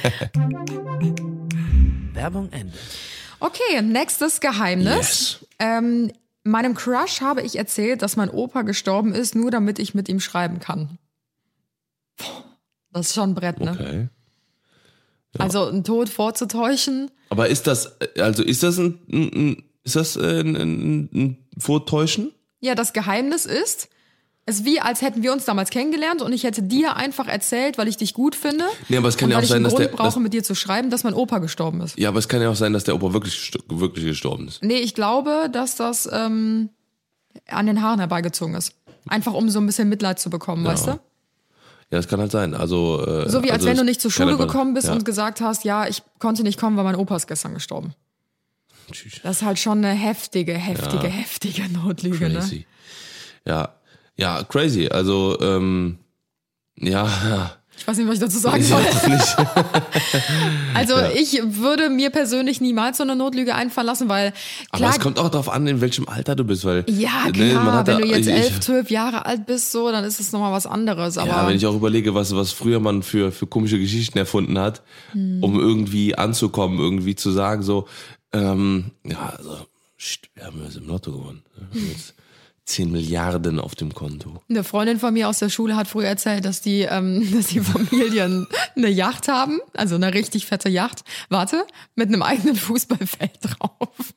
Werbung Ende. Okay, nächstes Geheimnis. Yes. Ähm, meinem Crush habe ich erzählt, dass mein Opa gestorben ist, nur damit ich mit ihm schreiben kann. Das ist schon ein Brett, ne? Okay. Ja. Also einen Tod vorzutäuschen. Aber ist das, also ist das ein, ein ist das ein, ein, ein Vortäuschen? Ja, das Geheimnis ist, es ist wie, als hätten wir uns damals kennengelernt und ich hätte dir einfach erzählt, weil ich dich gut finde. Nee, aber es kann und ja weil auch ich sein, einen dass Grund der, brauche, dass, mit dir zu schreiben, dass mein Opa gestorben ist. ja, aber es kann ja auch sein, dass der Opa wirklich, wirklich gestorben ist. Nee, ich glaube, dass das ähm, an den Haaren herbeigezogen ist. Einfach um so ein bisschen Mitleid zu bekommen, Ja. weißt du? Ja, das kann halt sein. Also, äh, So wie als also wenn das du nicht zur kann Schule aber- gekommen bist ja. und gesagt hast, ja, ich konnte nicht kommen, weil mein Opa ist gestern gestorben. Tschüss. Das ist halt schon eine heftige, heftige, Ja. heftige Notlüge, ne? Crazy. Ja, ja, crazy. Also, ähm, ja, ja. Ich weiß nicht, was ich dazu sagen Ich soll. weiß nicht. Also Ja. ich würde mir persönlich niemals so eine Notlüge einfallen lassen, weil Aber klar, es kommt auch darauf an, in welchem Alter du bist, weil ja ne, klar, man hat wenn da- du jetzt ich, elf, ich, zwölf Jahre alt bist, so, dann ist es nochmal was anderes. Aber ja, wenn ich auch überlege, was was früher man für für komische Geschichten erfunden hat, Hm. um irgendwie anzukommen, irgendwie zu sagen so, ähm, ja, also shit, wir haben jetzt im Lotto gewonnen. Wir haben jetzt zehn Milliarden auf dem Konto. eine Freundin von mir aus der Schule hat früher erzählt, dass die, ähm, dass die Familien eine Yacht haben, also eine richtig fette Yacht. Warte, mit einem eigenen Fußballfeld drauf.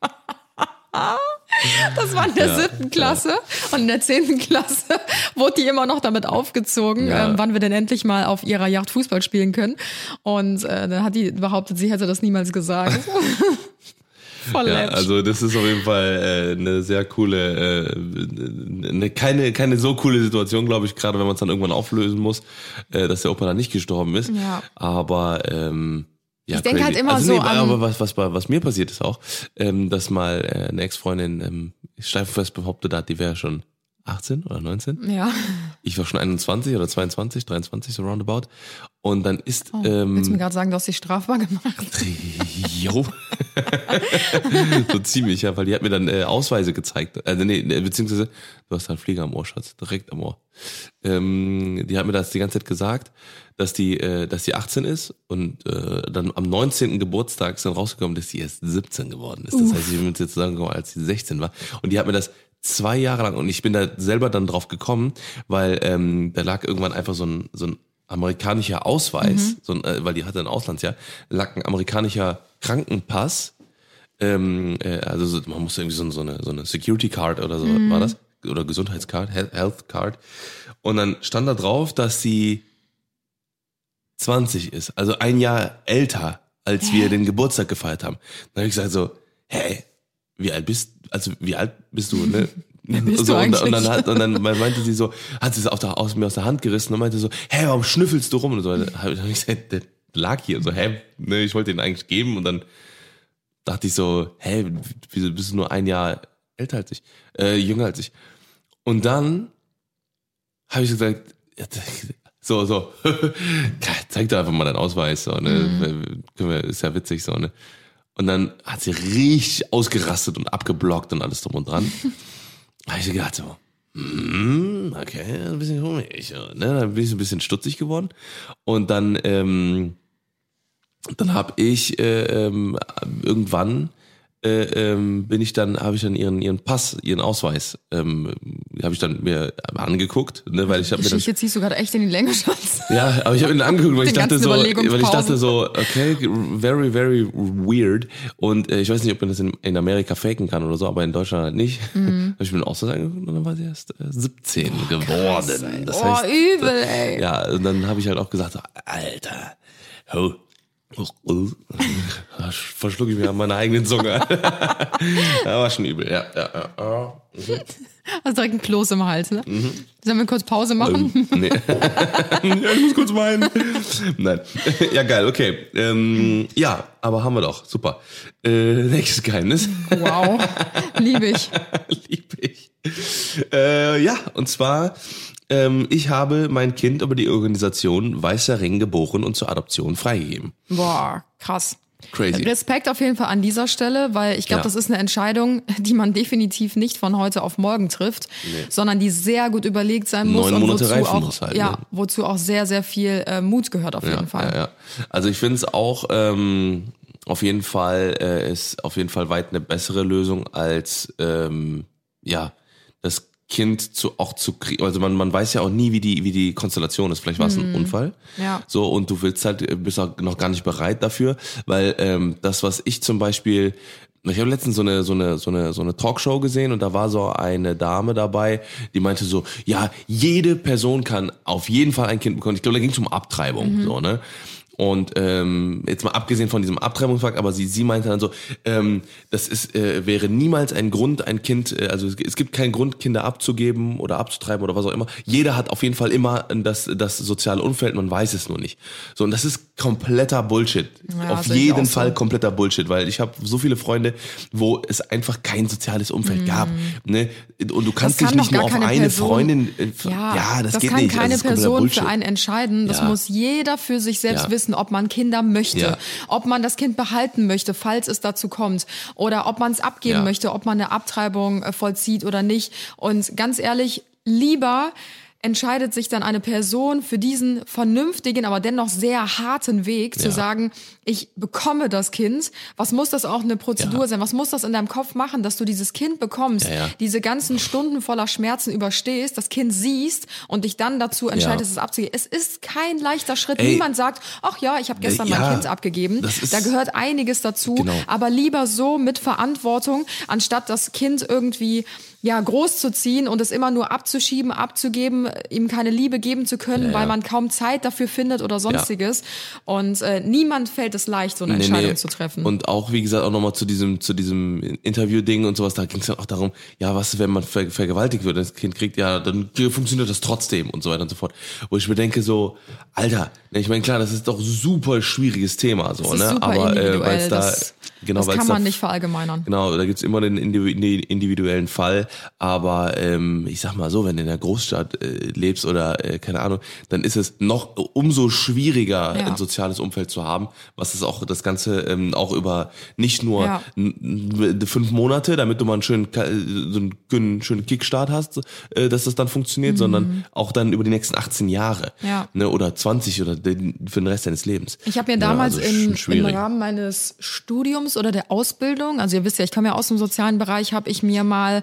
Das war in der Ja, siebten Klasse und in der zehnten Klasse wurde die immer noch damit aufgezogen, Ja. ähm, wann wir denn endlich mal auf ihrer Yacht Fußball spielen können. Und äh, dann hat die behauptet, sie hätte das niemals gesagt. Voll Ja, läppisch. also das ist auf jeden Fall äh, eine sehr coole, äh, eine, keine keine so coole Situation, glaube ich, gerade wenn man es dann irgendwann auflösen muss, äh, dass der Opa dann nicht gestorben ist. Ja. Aber ähm, ja, Ich denke crazy. halt immer also, so nee, an- aber was was bei- was mir passiert ist auch, ähm, dass mal äh, eine Ex-Freundin ähm, steif fest behauptet hat, die wäre schon achtzehn oder neunzehn. Ja. Ich war schon einundzwanzig oder zweiundzwanzig, dreiundzwanzig so roundabout. Und dann ist Oh, ähm, willst du mir gerade sagen, du hast dich strafbar gemacht? Jo. So ziemlich, ja, weil die hat mir dann äh, Ausweise gezeigt. Also nee, nee, beziehungsweise, du hast da einen Flieger am Ohr, Schatz, direkt am Ohr. Ähm, die hat mir das die ganze Zeit gesagt, dass die, äh, dass die achtzehn ist und äh, dann am neunzehnten Geburtstag ist dann rausgekommen, dass sie erst siebzehn geworden ist. Das Uff. heißt, ich bin mit ihr zusammengekommen, als sie sechzehn war. Und die hat mir das zwei Jahre lang, und ich bin da selber dann drauf gekommen, weil ähm, da lag irgendwann einfach so ein, so ein amerikanischer Ausweis, so ein, äh, weil die hatte ein Auslandsjahr, lag ein amerikanischer Krankenpass, ähm, äh, also so, man musste irgendwie so, so eine so eine Security Card oder so war das, oder Gesundheitscard, He- Health Card, und dann stand da drauf, dass sie zwanzig ist, also ein Jahr älter, als wir den Geburtstag gefeiert haben. Dann habe ich gesagt so, hey, wie alt bist, also wie alt bist du, ne? Wer bist so, du und, eigentlich? und dann hat, und dann meinte sie so, hat sie es aus, der, aus mir aus der Hand gerissen und meinte so, hä, warum schnüffelst du rum? Und so, dann habe ich gesagt, der lag hier, so, hä, ne, ich wollte ihn eigentlich geben, und dann dachte ich so, hä, wieso bist du nur ein Jahr älter als ich, äh, jünger als ich? Und dann habe ich gesagt, ja, so, so, zeig doch einfach mal deinen Ausweis, so, ne, Mhm. können wir, ist ja witzig, so, ne. Und dann hat sie richtig ausgerastet und abgeblockt und alles drum und dran. Da habe ich gedacht so, hm, hm, okay, ein bisschen komisch. Ne? Dann bin ich so ein bisschen stutzig geworden. Und dann, ähm, dann habe ich äh, ähm, irgendwann äh, ähm, bin ich dann, habe ich dann ihren ihren Pass, ihren Ausweis, ähm, habe ich dann mir angeguckt, ne, weil ich habe mir dann, Geschichte ziehst du gerade echt in die Länge, Schatz. ja, aber ich habe ihn angeguckt, weil ich Den dachte ganzen so, weil ich Überlegungspausen. dachte so, okay, very very weird. Und äh, ich weiß nicht, ob man das in, in Amerika faken kann oder so, aber in Deutschland halt nicht. Mhm. Habe ich mir den Ausweis angeguckt und dann war sie erst äh, siebzehn oh, geworden. Krass, das oh, heißt, übel, ey. Ja, und dann habe ich halt auch gesagt, so, Alter, oh. Verschlucke ich mir an meiner eigenen Zunge. Das war schon übel, ja. ja, ja. Mhm. Hast direkt ein Kloß im Hals, ne? Mhm. Sollen wir kurz Pause machen? Ähm, nee. Ja, ich muss kurz weinen. Nein. Ja, geil, okay. Ähm, ja, aber haben wir doch. Super. Äh, nächstes Geheimnis. Wow. Liebe ich. Liebe ich. Äh, ja, und zwar... Ähm, ich habe mein Kind über die Organisation Weißer Ring geboren und zur Adoption freigegeben. Boah, krass. Crazy. Respekt auf jeden Fall an dieser Stelle, weil ich glaube, Ja. das ist eine Entscheidung, die man definitiv nicht von heute auf morgen trifft, nee. sondern die sehr gut überlegt sein muss Neun und Monate wozu reifen auch, muss halt, ja, ne? wozu auch sehr, sehr viel äh, Mut gehört auf jeden ja, Fall. Ja, ja. Also ich finde es auch ähm, auf jeden Fall äh, ist auf jeden Fall weit eine bessere Lösung als ähm, ja das Kind zu auch zu kriegen, also man man weiß ja auch nie, wie die wie die Konstellation ist. Vielleicht war es ein Mhm. Unfall, Ja. so und du willst halt bist auch noch gar nicht bereit dafür, weil ähm, das, was ich zum Beispiel, ich habe letztens so eine so eine so eine so eine Talkshow gesehen und da war so eine Dame dabei, die meinte so, ja, jede Person kann auf jeden Fall ein Kind bekommen. Ich glaube, da ging es um Abtreibung, Mhm. so ne. Und ähm, jetzt mal abgesehen von diesem Abtreibungsfakt, aber sie sie meinte dann so, ähm, das ist äh, wäre niemals ein Grund, ein Kind, äh, also es, es gibt keinen Grund, Kinder abzugeben oder abzutreiben oder was auch immer. Jeder hat auf jeden Fall immer das das soziale Umfeld, man weiß es nur nicht. So, und das ist kompletter Bullshit. Ja, auf sehe ich jeden auch so. Fall kompletter Bullshit, weil ich habe so viele Freunde, wo es einfach kein soziales Umfeld Mhm. gab. Ne? Und du kannst Das dich kann nicht doch nur gar auf keine eine Person- Freundin, äh, Ja, ja, das, das geht kann nicht. keine das ist kompletter Person Bullshit. für einen entscheiden. Das Ja. muss jeder für sich selbst Ja. wissen, ob man Kinder möchte, Ja. ob man das Kind behalten möchte, falls es dazu kommt, oder ob man es abgeben Ja. möchte, ob man eine Abtreibung äh, vollzieht oder nicht. Und ganz ehrlich, lieber entscheidet sich dann eine Person für diesen vernünftigen, aber dennoch sehr harten Weg, zu Ja. sagen, ich bekomme das Kind. Was muss das auch eine Prozedur Ja. sein? Was muss das in deinem Kopf machen, dass du dieses Kind bekommst, Ja, ja. diese ganzen Stunden voller Schmerzen überstehst, das Kind siehst und dich dann dazu entscheidest, es abzugeben? Es ist kein leichter Schritt. Ey. Niemand sagt, ach ja, ich habe gestern Ja, mein Kind abgegeben. das ist- Da gehört einiges dazu. Genau. Aber lieber so mit Verantwortung, anstatt das Kind irgendwie ja groß zu ziehen und es immer nur abzuschieben, abzugeben, ihm keine Liebe geben zu können, Ja, ja. weil man kaum Zeit dafür findet oder sonstiges. Und äh, niemand fällt es leicht, so eine Nee, Entscheidung nee. zu treffen. Und auch, wie gesagt, auch nochmal zu diesem, zu diesem Interview-Ding und sowas, da ging es dann auch darum, ja, was, wenn man ver vergewaltigt wird, das Kind kriegt, ja, dann funktioniert das trotzdem und so weiter und so fort. Wo ich mir denke so, Alter, ne, ich meine, klar, das ist doch super schwieriges Thema, so, Das ist ne, super aber, äh, individuell, weil's da, das- genau, das weil's kann da man nicht verallgemeinern. Genau, da gibt's immer den individu- individuellen Fall, aber ähm, ich sag mal so, wenn du in der Großstadt äh, lebst oder äh, keine Ahnung, dann ist es noch umso schwieriger, Ja. ein soziales Umfeld zu haben, was es auch das Ganze ähm, auch über nicht nur Ja. n- n- fünf Monate, damit du mal einen schönen, Ka- so einen schönen, schönen Kickstart hast, äh, dass das dann funktioniert, sondern auch dann über die nächsten achtzehn Jahre, Ja. ne, oder zwanzig oder den, für den Rest deines Lebens. Ich habe mir Ja, damals also im, schon im schwierig. Rahmen meines Studiums oder der Ausbildung, also ihr wisst ja, ich komme ja aus dem sozialen Bereich, habe ich mir mal,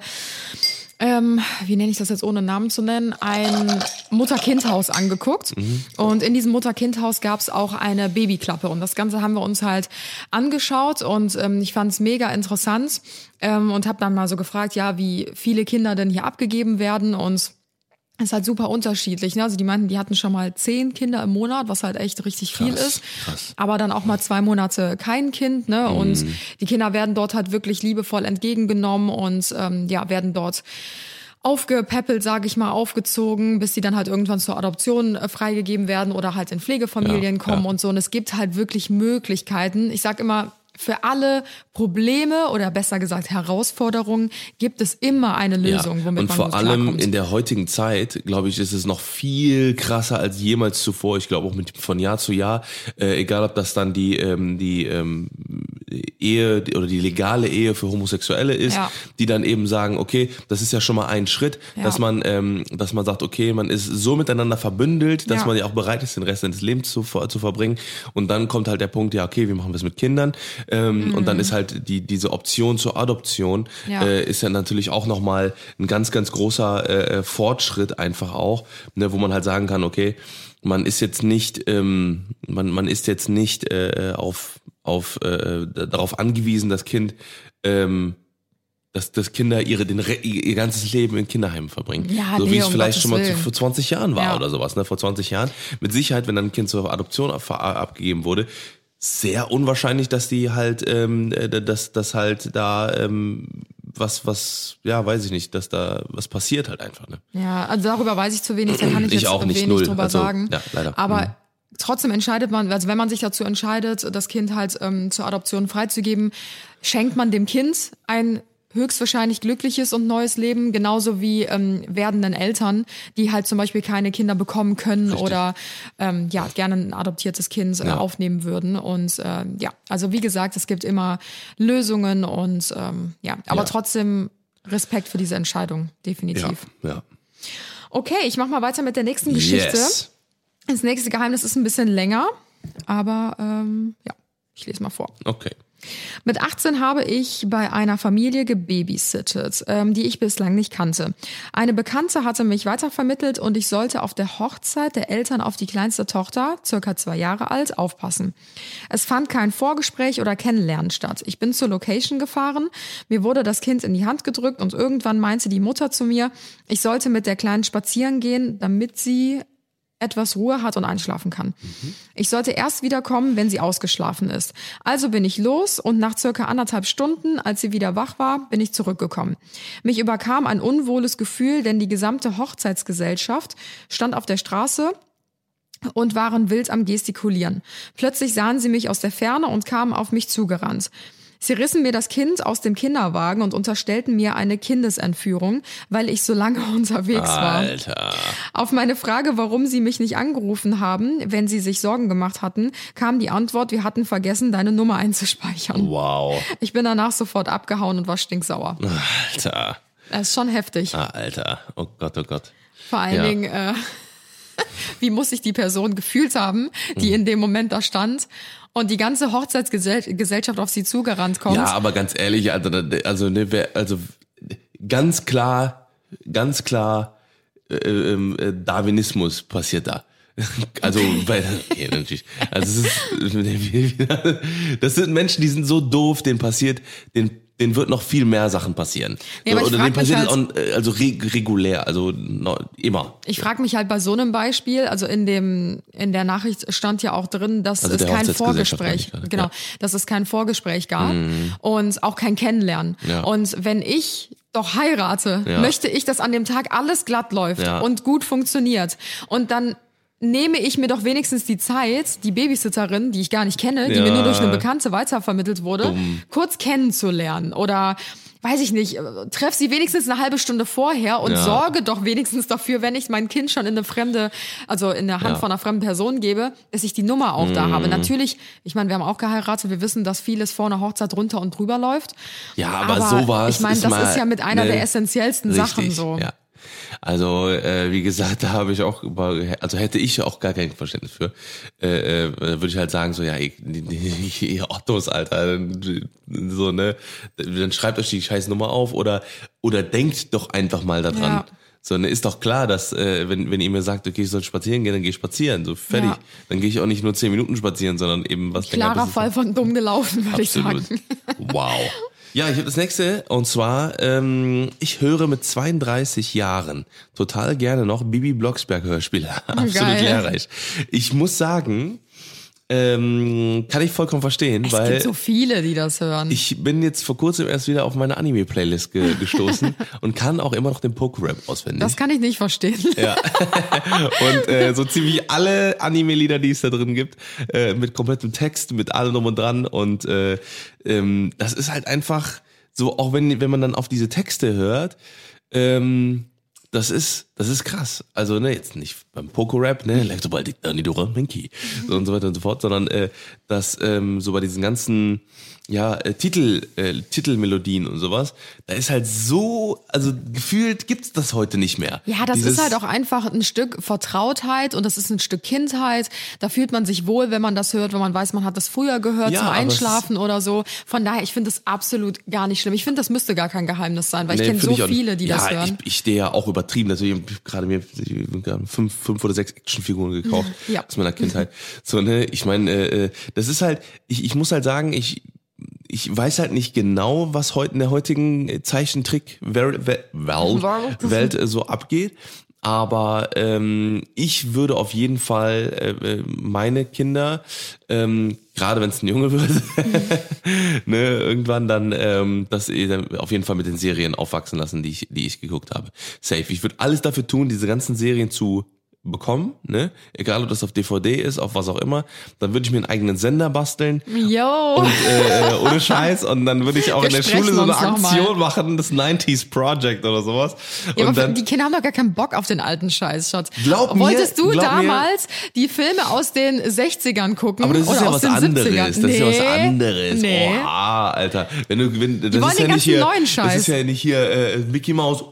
ähm, wie nenne ich das jetzt ohne Namen zu nennen, ein Mutter-Kind-Haus angeguckt. Mhm. Und in diesem Mutter-Kind-Haus gab es auch eine Babyklappe. Und das Ganze haben wir uns halt angeschaut und ähm, ich fand es mega interessant ähm, und habe dann mal so gefragt, ja, wie viele Kinder denn hier abgegeben werden und ist halt super unterschiedlich. Ne? Also die meinten, die hatten schon mal zehn Kinder im Monat, was halt echt richtig viel Krass, ist. krass. Aber dann auch mal zwei Monate kein Kind. Ne? Und die Kinder werden dort halt wirklich liebevoll entgegengenommen und ähm, ja werden dort aufgepäppelt, sage ich mal, aufgezogen, bis die dann halt irgendwann zur Adoption äh, freigegeben werden oder halt in Pflegefamilien Ja, kommen ja. und so. Und es gibt halt wirklich Möglichkeiten. Ich sag immer, für alle Probleme oder besser gesagt Herausforderungen gibt es immer eine Lösung, Ja, womit und man vor gut allem klarkommt. in der heutigen Zeit, glaube ich, ist es noch viel krasser als jemals zuvor. Ich glaube auch mit von Jahr zu Jahr, äh, egal ob das dann die ähm, die ähm, Ehe die, oder die legale Ehe für Homosexuelle ist, Ja. die dann eben sagen, okay, das ist ja schon mal ein Schritt, Ja. dass man, ähm, dass man sagt, okay, man ist so miteinander verbündelt, dass Ja. man ja auch bereit ist, den Rest seines Lebens zu, zu verbringen. Und dann kommt halt der Punkt, ja, okay, wie machen wir es mit Kindern? Ähm, Mhm. Und dann ist halt die diese Option zur Adoption Ja. äh, ist ja natürlich auch nochmal ein ganz, ganz großer äh, Fortschritt einfach auch, ne, wo man halt sagen kann, okay, man ist jetzt nicht, ähm, man man ist jetzt nicht äh, auf auf äh, darauf angewiesen, das Kind, ähm, dass dass Kinder ihre den Re- ihr ganzes Leben in Kinderheimen verbringen, Ja, so nee, wie es um vielleicht Gottes schon mal zu, Willen. vor zwanzig Jahren war Ja. oder sowas, ne, vor zwanzig Jahren. Mit Sicherheit, wenn dann ein Kind zur Adoption ab, abgegeben wurde, sehr unwahrscheinlich, dass die halt, ähm, äh, dass dass halt da ähm, was was ja weiß ich nicht, dass da was passiert halt einfach, ne? Ja, also darüber weiß ich zu wenig, da kann ich, Ich jetzt auch nicht, wenig null. drüber Also, sagen. ja, leider. Aber Mhm. trotzdem entscheidet man, also wenn man sich dazu entscheidet, das Kind halt ähm, zur Adoption freizugeben, schenkt man dem Kind ein höchstwahrscheinlich glückliches und neues Leben, genauso wie ähm, werdenden Eltern, die halt zum Beispiel keine Kinder bekommen können Richtig. oder ähm, ja gerne ein adoptiertes Kind äh, Ja. aufnehmen würden. Und äh, ja, also wie gesagt, es gibt immer Lösungen und ähm, ja, aber Ja. trotzdem Respekt für diese Entscheidung, definitiv. Ja, ja. Okay, ich mach mal weiter mit der nächsten Geschichte. Yes. Das nächste Geheimnis ist ein bisschen länger, aber ähm, ja, ich lese mal vor. Okay. Mit achtzehn habe ich bei einer Familie gebabysittet, ähm, die ich bislang nicht kannte. Eine Bekannte hatte mich weitervermittelt und ich sollte auf der Hochzeit der Eltern auf die kleinste Tochter, circa zwei Jahre alt, aufpassen. Es fand kein Vorgespräch oder Kennenlernen statt. Ich bin zur Location gefahren, mir wurde das Kind in die Hand gedrückt und irgendwann meinte die Mutter zu mir, ich sollte mit der Kleinen spazieren gehen, damit sie etwas Ruhe hat und einschlafen kann. Mhm. Ich sollte erst wiederkommen, wenn sie ausgeschlafen ist. Also bin ich los und nach circa anderthalb Stunden, als sie wieder wach war, bin ich zurückgekommen. Mich überkam ein unwohles Gefühl, denn die gesamte Hochzeitsgesellschaft stand auf der Straße und waren wild am Gestikulieren. Plötzlich sahen sie mich aus der Ferne und kamen auf mich zugerannt. Sie rissen mir das Kind aus dem Kinderwagen und unterstellten mir eine Kindesentführung, weil ich so lange unterwegs war. Alter. Auf meine Frage, warum sie mich nicht angerufen haben, wenn sie sich Sorgen gemacht hatten, kam die Antwort, wir hatten vergessen, deine Nummer einzuspeichern. Wow. Ich bin danach sofort abgehauen und war stinksauer. Alter. Das ist schon heftig. Ah, Alter. Oh Gott, oh Gott. Vor allen Ja. Dingen, äh, wie muss sich die Person gefühlt haben, die in dem Moment da stand und die ganze Hochzeitsgesellschaft auf sie zugerannt kommt. Ja, aber ganz ehrlich, also, also, ne, wer- also ganz klar, ganz klar, äh, äh, Darwinismus passiert da. Also, weil, okay, natürlich. Also, es ist, das sind Menschen, die sind so doof, denen passiert, denen, denen wird noch viel mehr Sachen passieren. Ja, aber ich Oder frag denen passiert mich es auch, äh, also re regulär, also no, immer. Ich frage mich halt bei so einem Beispiel, also in dem in der Nachricht stand ja auch drin, dass Also es der kein Hochzeitsgesellschaft Vorgespräch, meine ich, genau, ja. dass es kein Vorgespräch gab und auch kein Kennenlernen. Ja. Und wenn ich doch heirate, Ja. möchte ich, dass an dem Tag alles glatt läuft Ja. und gut funktioniert. Und dann nehme ich mir doch wenigstens die Zeit, die Babysitterin, die ich gar nicht kenne, die Ja. mir nur durch eine Bekannte weitervermittelt wurde, Dumm. kurz kennenzulernen oder weiß ich nicht, treff sie wenigstens eine halbe Stunde vorher und Ja. sorge doch wenigstens dafür, wenn ich mein Kind schon in eine fremde, also in der Hand Ja. von einer fremden Person gebe, dass ich die Nummer auch da habe. Natürlich, ich meine, wir haben auch geheiratet, wir wissen, dass vieles vor einer Hochzeit runter und drüber läuft. Ja, aber, sowas Ich meine, ist das mal, ist ja mit einer ne, der essentiellsten richtig, Sachen so. Ja. Also, äh, wie gesagt, da habe ich auch, über, also hätte ich auch gar kein Verständnis für. Äh, äh, würde ich halt sagen, so, ja, ihr, ihr Ottos, Alter, so, ne, dann schreibt euch die scheiß Nummer auf oder, oder denkt doch einfach mal daran. Ja. So, ne, ist doch klar, dass, äh, wenn, wenn ihr mir sagt, okay, ich soll spazieren gehen, dann gehe ich spazieren, so, fertig. Ja. Dann gehe ich auch nicht nur zehn Minuten spazieren, sondern eben was länger, Klarer bis es- Fall von dumm gelaufen, würde ich Absolut. sagen. Wow. Ja, ich habe das nächste und zwar, ähm, ich höre mit zweiunddreißig Jahren total gerne noch Bibi Blocksberg Hörspiele. Absolut Geil. lehrreich. Ich muss sagen, ähm, kann ich vollkommen verstehen, Es weil gibt so viele, die das hören. ich bin jetzt vor kurzem erst wieder auf meine Anime-Playlist ge gestoßen und kann auch immer noch den Poke-Rap auswendig. Das kann ich nicht verstehen. Ja. Und äh, so ziemlich alle Anime-Lieder, die es da drin gibt, äh, mit komplettem Text, mit allem drum und dran. Und äh, ähm, das ist halt einfach so, auch wenn, wenn man dann auf diese Texte hört, ähm, das ist, das ist krass. Also, ne, jetzt nicht beim Poco-Rap, ne, leg sobald ich da nicht durch, Minky, so und so weiter und so fort, sondern äh, dass ähm, so bei diesen ganzen ja, äh, Titel, äh, Titelmelodien und sowas, da ist halt so, also gefühlt gibt's das heute nicht mehr. Ja, das Dieses, ist halt auch einfach ein Stück Vertrautheit und das ist ein Stück Kindheit. Da fühlt man sich wohl, wenn man das hört, wenn man weiß, man hat das früher gehört Ja, zum aber es Einschlafen oder so. Von daher, ich finde das absolut gar nicht schlimm. Ich finde, das müsste gar kein Geheimnis sein, weil ich Nee, kenne so find ich auch nicht. viele, die ja, das hören. Ich, ich stehe ja auch übertrieben. Also ich habe gerade mir fünf, fünf oder sechs Actionfiguren gekauft Ja. aus meiner Kindheit. So, ne, ich meine, äh, das ist halt, ich, ich muss halt sagen, ich ich weiß halt nicht genau, was heute in der heutigen Zeichentrick-Welt Welt, Welt äh, so abgeht. Aber ähm, ich würde auf jeden Fall äh, meine Kinder, ähm, gerade wenn es ein Junge wird, ne, irgendwann dann ähm, das auf jeden Fall mit den Serien aufwachsen lassen, die ich, die ich geguckt habe. Safe. Ich würde alles dafür tun, diese ganzen Serien zu bekommen, ne? Egal ob das auf D V D ist, auf was auch immer, dann würde ich mir einen eigenen Sender basteln. Yo. Und äh, ohne Scheiß. Und dann würde ich auch Wir in der sprechen Schule so eine uns noch Aktion mal. machen, das neunziger Project oder sowas. Ja, und aber dann, die Kinder haben doch gar keinen Bock auf den alten Scheiß, Schatz. Glaub mir, Wolltest du glaub mir. damals die Filme aus den sechzigern gucken? aber das ist oder ja aus was den anderes. siebzigern? Das Nee. ist ja was anderes. Nee. Oha, Alter. Wenn du, wenn, das wollen ist den ja nicht ganzen hier, neuen das Scheiß. ist ja nicht hier äh, Mickey Mouse.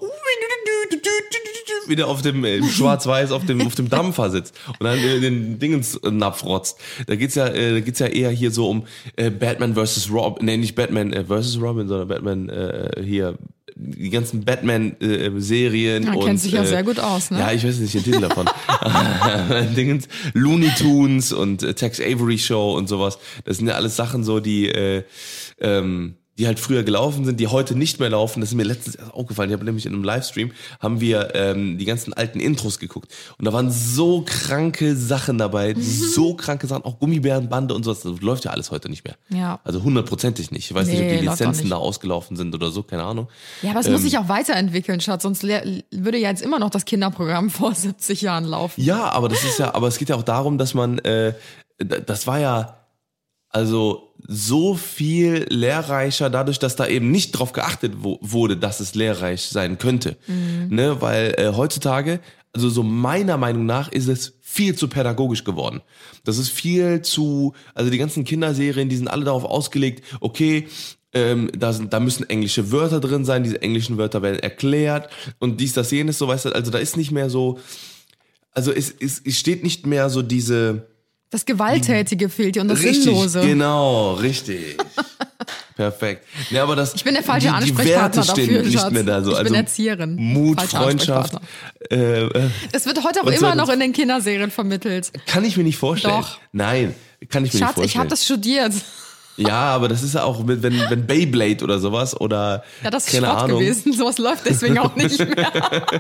Wieder auf dem äh, Schwarz-Weiß auf dem auf dem Dampfer sitzt und dann äh, den Dingensnapf rotzt. Da geht's ja äh, da geht's ja eher hier so um äh, Batman versus Robin, nee, nicht Batman äh, versus Robin, sondern Batman äh, hier die ganzen Batman äh, Serien Ja, und kennt sich ja äh, sehr gut aus, ne? Ja, ich weiß nicht den Titel davon. Dingens Looney Tunes und äh, Tex Avery Show und sowas. Das sind ja alles Sachen so, die äh, ähm, die halt früher gelaufen sind, die heute nicht mehr laufen. Das ist mir letztens erst aufgefallen. Ich habe nämlich in einem Livestream haben wir ähm, die ganzen alten Intros geguckt und da waren so kranke Sachen dabei, so kranke Sachen, auch Gummibärenbande und sowas. Das läuft ja alles heute nicht mehr. Ja. Also hundertprozentig nicht. Ich weiß Nee, nicht, ob die läuft auch Lizenzen nicht. da ausgelaufen sind oder so, keine Ahnung. Ja, aber es Ähm, muss sich auch weiterentwickeln, Schatz. Sonst le- würde ja jetzt immer noch das Kinderprogramm vor siebzig Jahren laufen. Ja, aber das ist ja, aber es geht ja auch darum, dass man, äh, d- das war ja also so viel lehrreicher dadurch, dass da eben nicht drauf geachtet wo, wurde, dass es lehrreich sein könnte. Mhm. Ne, weil äh, heutzutage, also so meiner Meinung nach, ist es viel zu pädagogisch geworden. Das ist viel zu, also die ganzen Kinderserien, die sind alle darauf ausgelegt, okay, ähm, da, sind, da müssen englische Wörter drin sein, diese englischen Wörter werden erklärt und dies, das, jenes, so weißt du, also da ist nicht mehr so, also es, es, es steht nicht mehr so diese Das Gewalttätige fehlt dir und das richtig, Sinnlose. genau, richtig. Perfekt. Ja, aber das, Ich bin der falsche die, die Ansprechpartner Werte stehen dafür, nicht Schatz. mehr da so. Ich also bin Erzieherin. Mut, Falscher Freundschaft. Äh, äh, Das wird heute auch Und so immer weiter. noch in den Kinderserien vermittelt. kann ich mir nicht vorstellen. Doch. Nein, kann ich mir Schatz, nicht vorstellen. ich habe das studiert. Ja, aber das ist ja auch, mit, wenn, wenn Beyblade oder sowas oder Ja, das ist keine Schrott Ahnung. gewesen. Sowas läuft deswegen auch nicht mehr.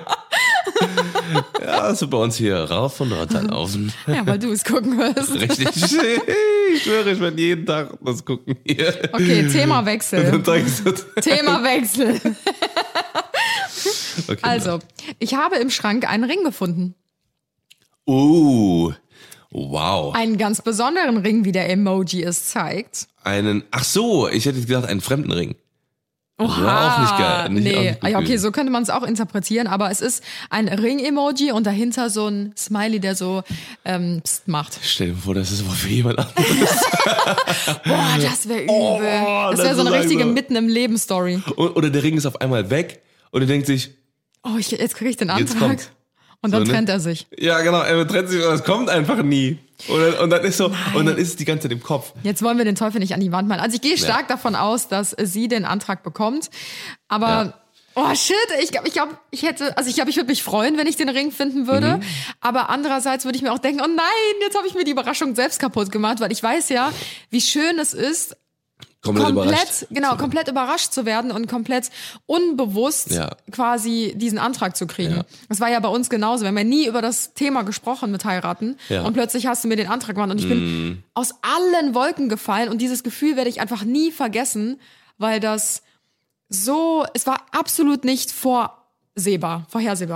Ja, das wird bei uns hier rauf und runter laufen. Ja, weil du es gucken wirst. Richtig. Ich schwöre, ich werde jeden Tag das gucken hier. Okay, Themawechsel. Dann sag ich so, Themawechsel. okay, Also, ich habe im Schrank einen Ring gefunden. Uh, wow. Einen ganz besonderen Ring, wie der Emoji es zeigt. Einen, ach so, ich hätte gesagt, einen fremden Ring. Das war auch nicht geil. Nicht auch nee, nicht gut ja, okay, gewesen. so könnte man es auch interpretieren, aber es ist ein Ring-Emoji und dahinter so ein Smiley, der so ähm, Psst macht. Stell dir vor, das ist aber für jemand anderes. Boah, das wäre übel. Oh, das das wäre so eine ist richtige einfach- Mitten im Leben-Story. Und- Oder der Ring ist auf einmal weg und er denkt sich, Oh, ich, jetzt kriege ich den Jetzt Antrag. kommt's. Und dann So, ne? trennt er sich. ja genau, er trennt sich und das kommt einfach nie. Und dann, und dann ist so, und dann ist es die ganze Zeit im Kopf. Jetzt wollen wir den Teufel nicht an die Wand malen. Also ich gehe stark davon aus, dass sie den Antrag bekommt. Aber, Ja. oh shit, ich glaube, ich, glaub, ich hätte, also ich glaube, ich würde mich freuen, wenn ich den Ring finden würde. Mhm. Aber andererseits würde ich mir auch denken, oh nein, jetzt habe ich mir die Überraschung selbst kaputt gemacht, weil ich weiß ja, wie schön es ist, Komplett, komplett, überrascht. genau, komplett überrascht zu werden und komplett unbewusst Ja. quasi diesen Antrag zu kriegen. Ja. Das war ja bei uns genauso. Wir haben ja nie über das Thema gesprochen mit heiraten Ja. und plötzlich hast du mir den Antrag gemacht und ich bin aus allen Wolken gefallen und dieses Gefühl werde ich einfach nie vergessen, weil das so, es war absolut nicht vorsehbar, vorhersehbar.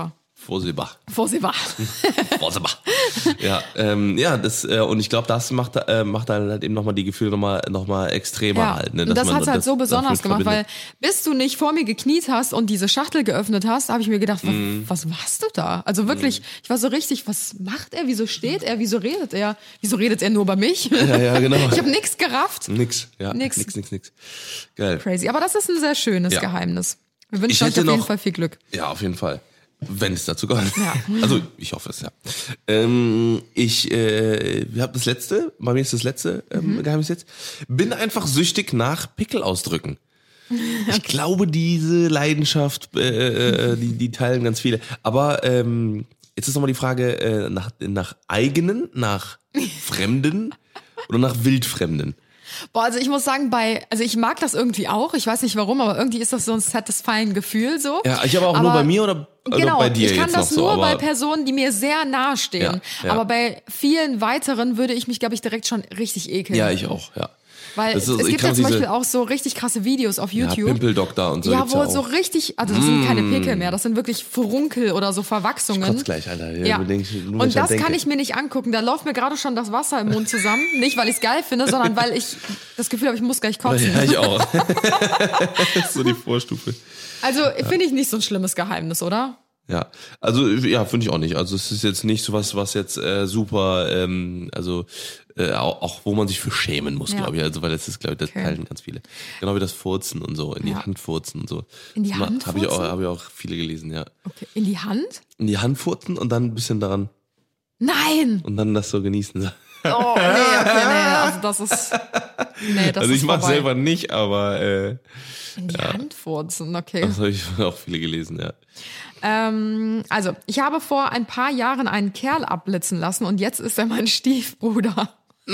Vorsehbar. Vorsehbar. Vorsehbar. Ja, ähm, ja, das, äh, und ich glaube, das macht, äh, macht dann halt eben nochmal die Gefühle nochmal noch mal extremer Ja, halt. Ne? und das man hat's halt das so besonders damit gemacht, verbindet. weil bis du nicht vor mir gekniet hast und diese Schachtel geöffnet hast, habe ich mir gedacht, Mhm. was, was machst du da? Also wirklich, ich war so richtig, was macht er? Wieso steht er? Wieso redet er? Wieso redet er nur über mich? Ja, ja, genau. Ich habe nichts gerafft. Nix, ja. Nix. Nix, nix, nix. Geil. Crazy. Aber das ist ein sehr schönes Ja. Geheimnis. Wir Ich wünschen euch hätte auf jeden noch- Fall viel Glück. Ja, auf jeden Fall. Wenn es dazu kommt. Ja. Also, ich hoffe es, ja. Ähm, ich äh, habe das letzte, bei mir ist das letzte ähm, Mhm. Geheimnis jetzt. Bin einfach süchtig nach Pickel ausdrücken. Ich glaube, diese Leidenschaft, äh, äh, die, die teilen ganz viele. Aber ähm, jetzt ist nochmal die Frage, äh, nach, nach eigenen, nach fremden oder nach wildfremden? Boah, also ich muss sagen, bei, also ich mag das irgendwie auch. Ich weiß nicht warum, aber irgendwie ist das so ein satisfying Gefühl so. Ja, ich aber auch aber, nur bei mir oder also Genau, bei dir ich kann jetzt das noch so. nur Aber bei Personen, die mir sehr nahe stehen. Ja, ja. Aber bei vielen weiteren würde ich mich, glaube ich, direkt schon richtig ekeln. ja, ich auch, ja. Weil Das es, ist- es ich gibt kann ja zum diese- Beispiel auch so richtig krasse Videos auf Ja, YouTube. Pimpeldoktor und so. Ja, gibt's wo ja so auch. richtig, also das sind keine Pickel mehr, das sind wirklich Furunkel oder so Verwachsungen. Ich kotz gleich, Alter. Ja. Nur denk ich- nur wenn Und ich dran das kann denke. ich mir nicht angucken. Da läuft mir gerade schon das Wasser im Mund zusammen. Nicht, weil ich es geil finde, sondern weil ich das Gefühl habe, ich muss gleich kotzen. Ja, ich auch. Das ist so die Vorstufe. Also finde ich nicht so ein schlimmes Geheimnis, oder? Ja, also ja, finde ich auch nicht. Also es ist jetzt nicht sowas, was jetzt äh, super, ähm, also äh, auch, auch wo man sich für schämen muss, Ja. glaube ich. Also weil das ist, glaube ich, das Okay. teilen ganz viele. Genau wie das Furzen und so, in die Ja. Hand furzen und so. In die Das Hand Habe ich auch, furzen? habe ich auch viele gelesen, ja. Okay. In die Hand? In die Hand furzen und dann ein bisschen daran Nein! und dann das so genießen. Oh, nee, okay, nee, also das ist, nee, das Also ist ich mache vorbei. selber nicht, aber äh, In die Hand furzen, okay. das habe ich auch viele gelesen, ja. Ähm, also, ich habe vor ein paar Jahren einen Kerl abblitzen lassen und jetzt ist er mein Stiefbruder.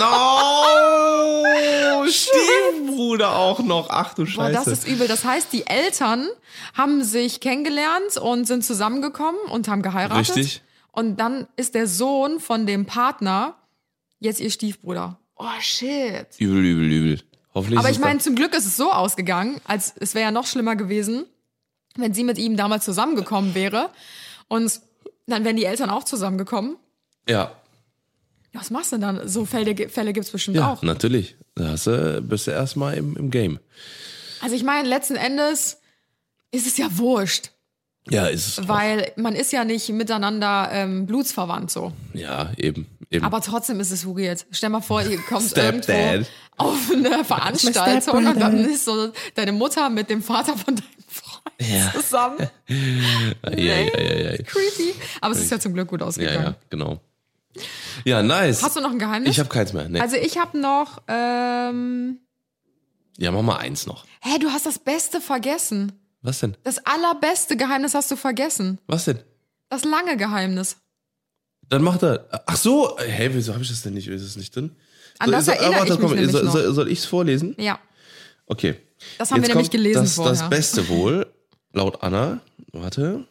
No, Stiefbruder auch noch. Ach du Boah, Scheiße. das ist übel. Das heißt, die Eltern haben sich kennengelernt und sind zusammengekommen und haben geheiratet. Richtig. Und dann ist der Sohn von dem Partner jetzt ihr Stiefbruder. Oh, shit. Übel, übel, übel. Hoffentlich Aber ist ich es meine, zum Glück ist es so ausgegangen, als es wäre ja noch schlimmer gewesen, wenn sie mit ihm damals zusammengekommen wäre. Und dann wären die Eltern auch zusammengekommen. dann, ja, Ja, was machst du denn dann? So Fälle, Fälle gibt's bestimmt ja, auch. natürlich. Da hast du, bist du erstmal im, im Game. Also ich meine, letzten Endes ist es ja wurscht. Ja, ist es. Weil man ist ja nicht miteinander ähm, blutsverwandt so. Ja, eben, eben. Aber trotzdem ist es weird. Stell mal vor, ihr kommt Stepdad. irgendwo auf eine Veranstaltung und dann ist so deine Mutter mit dem Vater von deinem Freund Ja. zusammen. ja, ja, ja, ja, ja. Creepy. Aber es ist ja zum Glück gut Ja, ausgegangen. ja, genau. Ja, nice. Hast du noch ein Geheimnis? Ich habe keins mehr. Nee. Also ich habe noch, ähm, Ja, mach mal eins noch. hä, du hast das Beste vergessen. Was denn? Das allerbeste Geheimnis hast du vergessen. Was denn? Das lange Geheimnis. Dann macht er. Ach so, hä, wieso habe ich das denn nicht? Ist es nicht drin? An das soll, erinnere ich mich komm, nämlich soll, noch. soll, soll ich es vorlesen? Ja, Okay. das haben wir Jetzt nämlich kommt gelesen das, vorher. Das Beste wohl, laut Anna. Warte.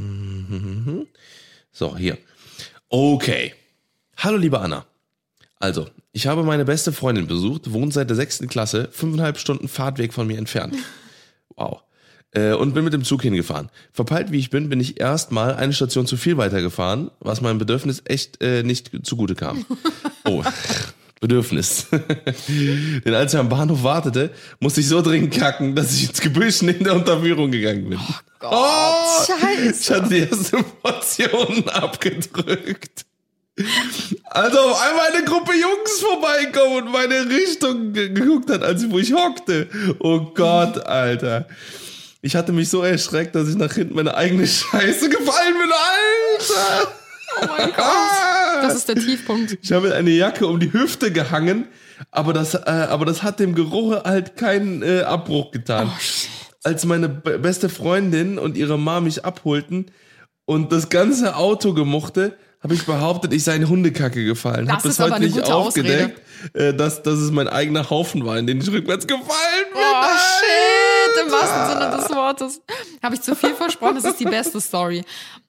So, hier. Okay. Hallo, liebe Anna. Also, ich habe meine beste Freundin besucht, wohnt seit der sechsten Klasse, fünfeinhalb Stunden Fahrtweg von mir entfernt. Wow. Äh, und bin mit dem Zug hingefahren. Verpeilt wie ich bin, bin ich erstmal eine Station zu viel weitergefahren, was meinem Bedürfnis echt äh, nicht zugute kam. Oh, Bedürfnis. Denn als ich am Bahnhof wartete, musste ich so dringend kacken, dass ich ins Gebüsch neben der Unterführung gegangen bin. Oh Gott, Scheiße. Ich hatte die erste Portion abgedrückt. Also auf einmal eine Gruppe Jungs vorbeikommen und meine Richtung ge- geguckt hat, als wo ich hockte. Oh Gott, Alter. Ich hatte mich so erschreckt, dass ich nach hinten meine eigene Scheiße gefallen bin, Alter. Oh mein Gott. Das ist der Tiefpunkt. Ich habe eine Jacke um die Hüfte gehangen, aber das, äh, aber das hat dem Geruch halt keinen äh, Abbruch getan. Oh, shit. Als meine be- beste Freundin und ihre Mama mich abholten und das ganze Auto gemochte, habe ich behauptet, ich sei in Hundekacke gefallen. Das Hab bis ist aber heute eine nicht gute aufgedeckt, äh, dass, dass es mein eigener Haufen war, in den ich rückwärts gefallen bin. Oh Nein! shit, im wahrsten Sinne des Wortes. Habe ich zu viel versprochen, das ist die beste Story.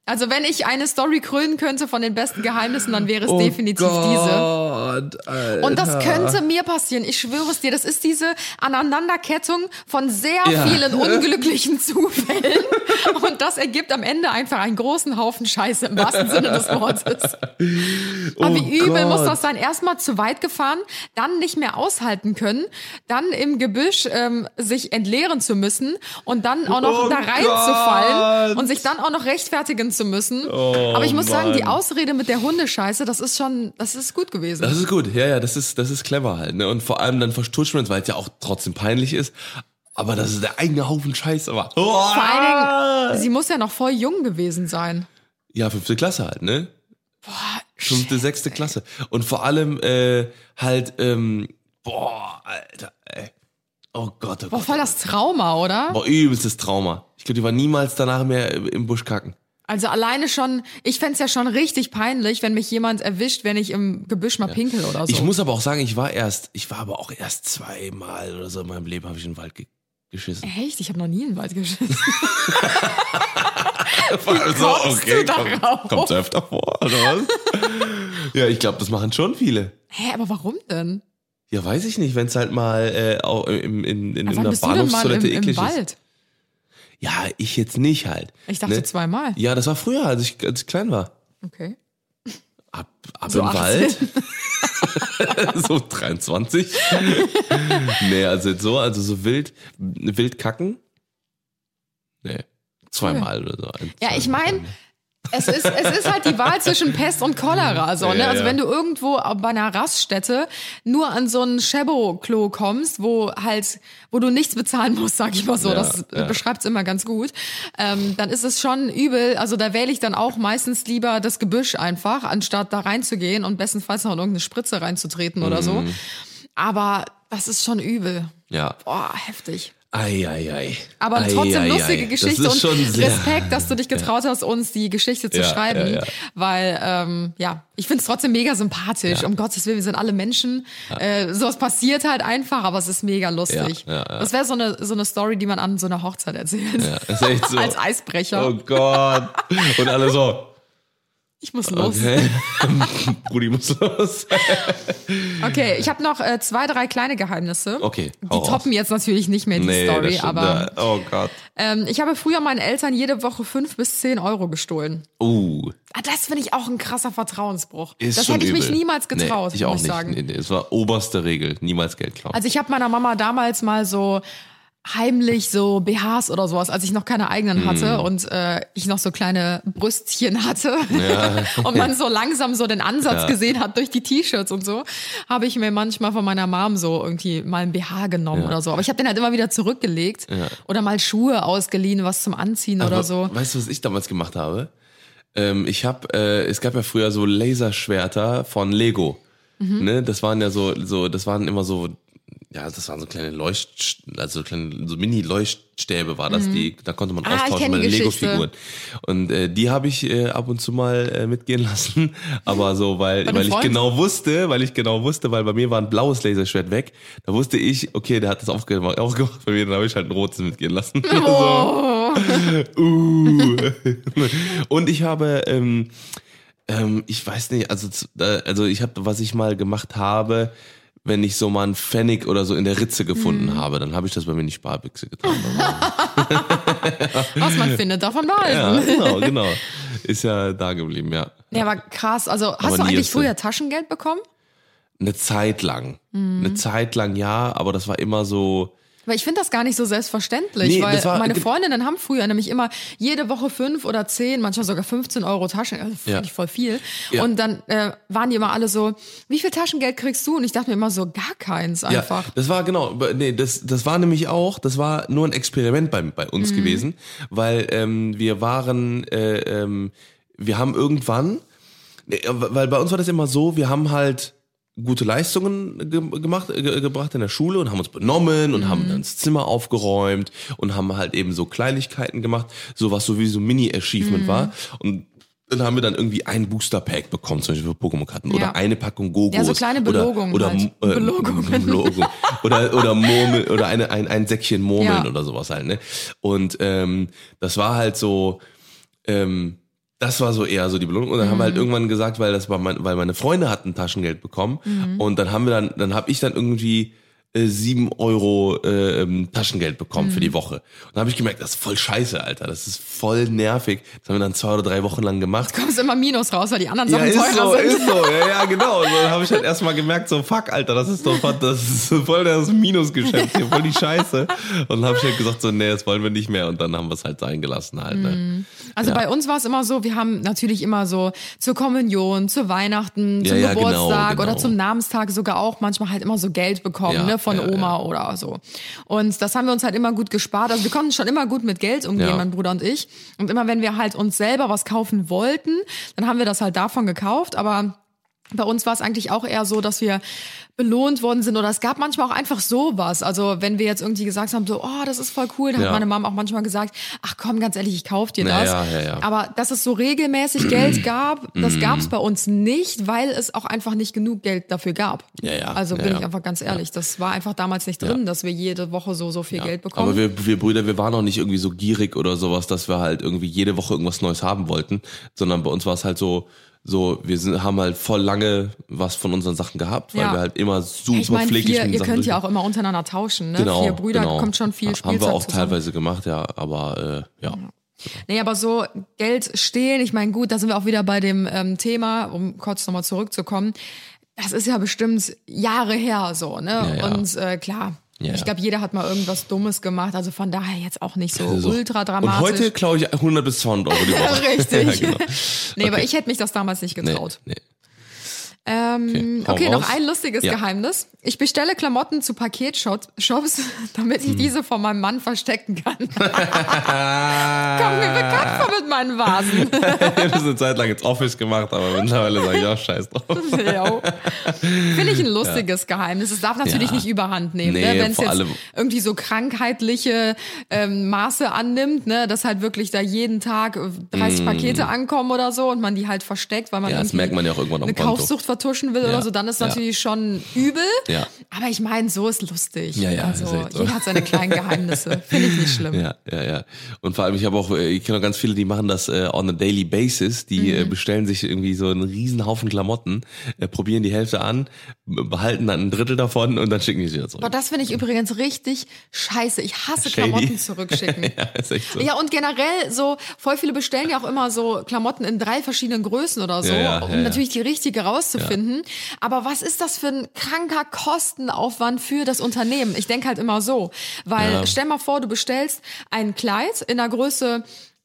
Also wenn ich eine Story krönen könnte von den besten Geheimnissen, dann wäre es Oh definitiv Gott, diese. Alter. Und das könnte mir passieren. Ich schwöre es dir, das ist diese Aneinanderkettung von sehr Ja. vielen unglücklichen Zufällen. Und das ergibt am Ende einfach einen großen Haufen Scheiße im wahrsten Sinne des Wortes. Aber Oh wie übel Gott. muss das sein? Erstmal zu weit gefahren, dann nicht mehr aushalten können, dann im Gebüsch ähm, sich entleeren zu müssen und dann auch noch Oh da reinzufallen Gott. und sich dann auch noch rechtfertigen zu müssen. Oh, Aber ich muss sagen, die Mann. Ausrede mit der Hundescheiße, das ist schon, das ist gut gewesen. Das ist gut, ja, ja, das ist, das ist clever halt, ne? Und vor allem dann vertuscht man es, weil es ja auch trotzdem peinlich ist. Aber das ist der eigene Haufen Scheiße war. Oh! Vor allen Dingen, sie muss ja noch voll jung gewesen sein. Ja, fünfte Klasse halt, ne? Fünfte, sechste Klasse. Und vor allem äh, halt, ähm, boah, Alter, ey. Oh Gott, oh Boah, Gott. voll das Trauma, oder? Boah, übelstes Trauma. Ich glaube, die war niemals danach mehr im Busch kacken. Also alleine schon, ich fänd's ja schon richtig peinlich, wenn mich jemand erwischt, wenn ich im Gebüsch mal pinkel oder so. Ich muss aber auch sagen, ich war erst, ich war aber auch erst zweimal oder so in meinem Leben habe ich in den Wald ge geschissen. Echt? Ich habe noch nie in den Wald geschissen. Also, kommst du darauf? Kommt öfter vor, oder was? Ja, ich glaube, das machen schon viele. Hä, aber warum denn? Ja, weiß ich nicht, wenn es halt mal äh, auch in, in, in, Aber in wann einer bist du denn mal im, Bahnhofstoilette im eklig ist. Wald? Ja, ich jetzt nicht halt. Ich dachte Ne? zweimal. Ja, das war früher, als ich, als ich klein war. Okay. Ab, ab So im achtzehn. Wald. So dreiundzwanzig. Nee, also jetzt so, also so wild, wild kacken. Nee, zweimal oder so. Ein, Ja, ich zweimal. meine, es ist, es ist halt die Wahl zwischen Pest und Cholera. So, ne? Ja, Also ja. wenn du irgendwo bei einer Raststätte nur an so ein Shebo-Klo kommst, wo halt, wo du nichts bezahlen musst, sag ich mal so, Ja, das ja. beschreibt's immer ganz gut, ähm, dann ist es schon übel. Also da wähle ich dann auch meistens lieber das Gebüsch einfach, anstatt da reinzugehen und bestenfalls noch in irgendeine Spritze reinzutreten oder so. Mhm. Aber das ist schon übel. Ja. Boah, heftig. Ei, ei, ei. Aber ei, trotzdem ei, lustige ei. Geschichte Das ist schon und sehr, Respekt, dass du dich getraut hast, uns die Geschichte zu Ja, schreiben. ja, ja. Weil, ähm, ja, ich find's trotzdem mega sympathisch. Ja. Um Gottes Willen, wir sind alle Menschen. Äh, sowas passiert halt einfach, aber es ist mega lustig. Ja, ja, ja. Das wäre so eine, so eine Story, die man an so einer Hochzeit erzählt. Ja, ist echt so. Als Eisbrecher. Oh Gott. Und alle so. Ich muss los. Okay. Brudi muss los. Okay, ich habe noch äh, zwei, drei kleine Geheimnisse. Okay, Die hau raus. toppen jetzt natürlich nicht mehr die Nee, Story, das stimmt. aber Da- Oh Gott. ähm, ich habe früher meinen Eltern jede Woche fünf bis zehn Euro gestohlen. Uh. Ah, das finde ich auch ein krasser Vertrauensbruch. Ist das schon hätte ich mich übel. niemals getraut, nee, ich auch muss ich nicht. sagen. Nee, nee, es war oberste Regel. Niemals Geld klauen. Also ich habe meiner Mama damals mal so heimlich so B Hs oder sowas, als ich noch keine eigenen hatte und äh, ich noch so kleine Brüstchen hatte und man so langsam so den Ansatz Ja. gesehen hat durch die T-Shirts und so, habe ich mir manchmal von meiner Mom so irgendwie mal ein B H genommen Ja. oder so. Aber ich habe den halt immer wieder zurückgelegt Ja. oder mal Schuhe ausgeliehen, was zum Anziehen Aber oder so. Weißt du, was ich damals gemacht habe? Ähm, ich habe, äh, es gab ja früher so Laserschwerter von Lego. Mhm. Ne? Das waren ja so, so, das waren immer so, ja, das waren so kleine Leucht, also kleine, so Mini-Leuchtstäbe war das, die, da konnte man Ah, ich austauschen kenn bei die den Geschichte. Lego-Figuren. Und äh, die habe ich äh, ab und zu mal äh, mitgehen lassen, aber so, weil, Bei einem weil ich Freund? genau wusste, weil ich genau wusste, weil bei mir war ein blaues Laserschwert weg, da wusste ich, okay, der hat das aufgemacht, aufgemacht bei mir, dann habe ich halt ein rotes mitgehen lassen. Oh. So. Uh. Und ich habe, ähm, ähm, ich weiß nicht, also, z- äh, also ich habe, was ich mal gemacht habe, wenn ich so mal einen Pfennig oder so in der Ritze gefunden Mhm. habe, dann habe ich das bei mir in die Sparbüchse getan. Was man findet, davon ja, behalten. genau, genau. Ist ja da geblieben, ja. Ja, aber krass. Also hast Aber du nie eigentlich jetzt, früher Taschengeld bekommen? Eine Zeit lang. Mhm. Eine Zeit lang ja, aber das war immer so, Weil ich finde das gar nicht so selbstverständlich, Nee, weil das war- meine Freundinnen haben früher nämlich immer jede Woche fünf oder zehn, manchmal sogar fünfzehn Euro Taschengeld, also finde Ja. ich voll viel. Ja. Und dann äh, waren die immer alle so, wie viel Taschengeld kriegst du? Und ich dachte mir immer so, gar keins einfach. Ja, das war genau, nee, das, das war nämlich auch, das war nur ein Experiment bei, bei uns Mhm. gewesen, weil ähm, wir waren, äh, ähm, wir haben irgendwann, nee, weil bei uns war das immer so, wir haben halt gute Leistungen ge gemacht, ge gebracht in der Schule und haben uns benommen und Mhm. haben dann das Zimmer aufgeräumt und haben halt eben so Kleinigkeiten gemacht, so was so wie so ein Mini-Achievement Mhm. war und dann haben wir dann irgendwie ein Booster-Pack bekommen, zum Beispiel für Pokémon-Karten Ja. oder eine Packung Gogos. Ja, so kleine Belogungen Oder, oder, halt. äh, Belogungen. Belogung. Oder, oder Murmel, oder eine, ein, ein Säckchen Murmeln Ja. oder sowas halt, ne? Und, ähm, das war halt so, ähm, Das war so eher so die Belohnung. Und dann mhm. haben wir halt irgendwann gesagt, weil das war mein, weil meine Freunde hatten Taschengeld bekommen. Mhm. Und dann haben wir dann, dann habe ich dann irgendwie sieben Euro äh, Taschengeld bekommen mhm. für die Woche. Und dann habe ich gemerkt, das ist voll scheiße, Alter. Das ist voll nervig. Das haben wir dann zwei oder drei Wochen lang gemacht. Du kommst immer Minus raus, weil die anderen Sachen ja, ist teurer so, sind. ist so, ja, ja, genau. Und dann habe ich halt erstmal gemerkt, so fuck, Alter, das ist doch das ist voll das Minusgeschäft hier, voll die Scheiße. Und dann habe ich halt gesagt, so nee, das wollen wir nicht mehr. Und dann haben wir es halt sein gelassen halt. Ne? Mhm. Also ja. bei uns war es immer so, wir haben natürlich immer so zur Kommunion, zu Weihnachten, zum ja, ja, Geburtstag genau, genau. oder zum Namenstag sogar auch manchmal halt immer so Geld bekommen, ja, ne, von ja, Oma ja. oder so. Und das haben wir uns halt immer gut gespart. Also wir konnten schon immer gut mit Geld umgehen, ja. mein Bruder und ich. Und immer wenn wir halt uns selber was kaufen wollten, dann haben wir das halt davon gekauft. Aber bei uns war es eigentlich auch eher so, dass wir belohnt worden sind oder es gab manchmal auch einfach sowas. Also wenn wir jetzt irgendwie gesagt haben, so, oh, das ist voll cool, dann ja. hat meine Mama auch manchmal gesagt, ach komm, ganz ehrlich, ich kauf dir das. Ja, ja, ja. Aber dass es so regelmäßig Geld gab, das gab es bei uns nicht, weil es auch einfach nicht genug Geld dafür gab. Ja, ja. Also bin ja, ja. ich einfach ganz ehrlich, das war einfach damals nicht drin, ja. dass wir jede Woche so so viel ja. Geld bekommen. Aber wir, wir Brüder, wir waren auch nicht irgendwie so gierig oder sowas, dass wir halt irgendwie jede Woche irgendwas Neues haben wollten, sondern bei uns war es halt so, So, wir sind, haben halt voll lange was von unseren Sachen gehabt, weil ja. wir halt immer super ich mein, pfleglich vier, mit ihr Sachen könnt ja durch- auch immer untereinander tauschen, ne? Genau, Vier Brüder, genau. kommt schon viel Spielzeug Haben wir auch zusammen. teilweise gemacht, ja, aber äh, ja. ja. Nee, aber so Geld stehlen, ich meine, gut, da sind wir auch wieder bei dem ähm, Thema, um kurz nochmal zurückzukommen. Das ist ja bestimmt Jahre her so, ne? Ja, ja. Und äh, klar, Ja, ich ja. glaube, jeder hat mal irgendwas Dummes gemacht, also von daher jetzt auch nicht so, So. ultra dramatisch. Und heute klaue ich hundert bis zweihundert Euro die Woche. Richtig. ja, genau. Nee, Okay. aber ich hätte mich das damals nicht getraut. Nee, nee. Ähm, Okay, hau okay, noch raus. ein lustiges Ja. Geheimnis. Ich bestelle Klamotten zu Paketshops, Shops, damit ich Hm. diese von meinem Mann verstecken kann. Kommt mir bekannt vor mit meinen Vasen. Ich habe das eine Zeit lang ins Office gemacht, aber mittlerweile sage ich auch scheiß drauf. Ja. Finde ich ein lustiges Geheimnis. Es darf natürlich Ja. nicht überhand nehmen, Nee, ne? Wenn es vor jetzt allem- irgendwie so krankheitliche ähm, Maße annimmt, ne? Dass halt wirklich da jeden Tag dreißig Pakete ankommen oder so und man die halt versteckt, weil man Ja, das irgendwie merkt man ja auch irgendwann am eine Konto. Kaufsucht vertuschen will Ja. oder so, dann ist Ja. natürlich schon übel. Ja. Aber ich meine, so ist lustig. Ja, ja, also ist echt so. jeder hat seine kleinen Geheimnisse. Finde ich nicht schlimm. Ja, ja, ja. Und vor allem, ich habe auch, äh, ich kenne auch ganz viele, die machen das äh, on a daily basis. Die Mhm. äh, bestellen sich irgendwie so einen riesen Haufen Klamotten, äh, probieren die Hälfte an, behalten dann ein Drittel davon und dann schicken die sie wieder zurück. Boah, das finde ich übrigens richtig scheiße. Ich hasse Shady. Klamotten zurückschicken. ja, ist echt so. Ja, und generell so, voll viele bestellen ja auch immer so Klamotten in drei verschiedenen Größen oder so, Ja, ja, um ja, ja. natürlich die richtige rauszufinden. Aber was ist das für ein kranker Kostenaufwand für das Unternehmen? Ich denke halt immer so, weil Ja. stell mal vor, du bestellst ein Kleid in der Größe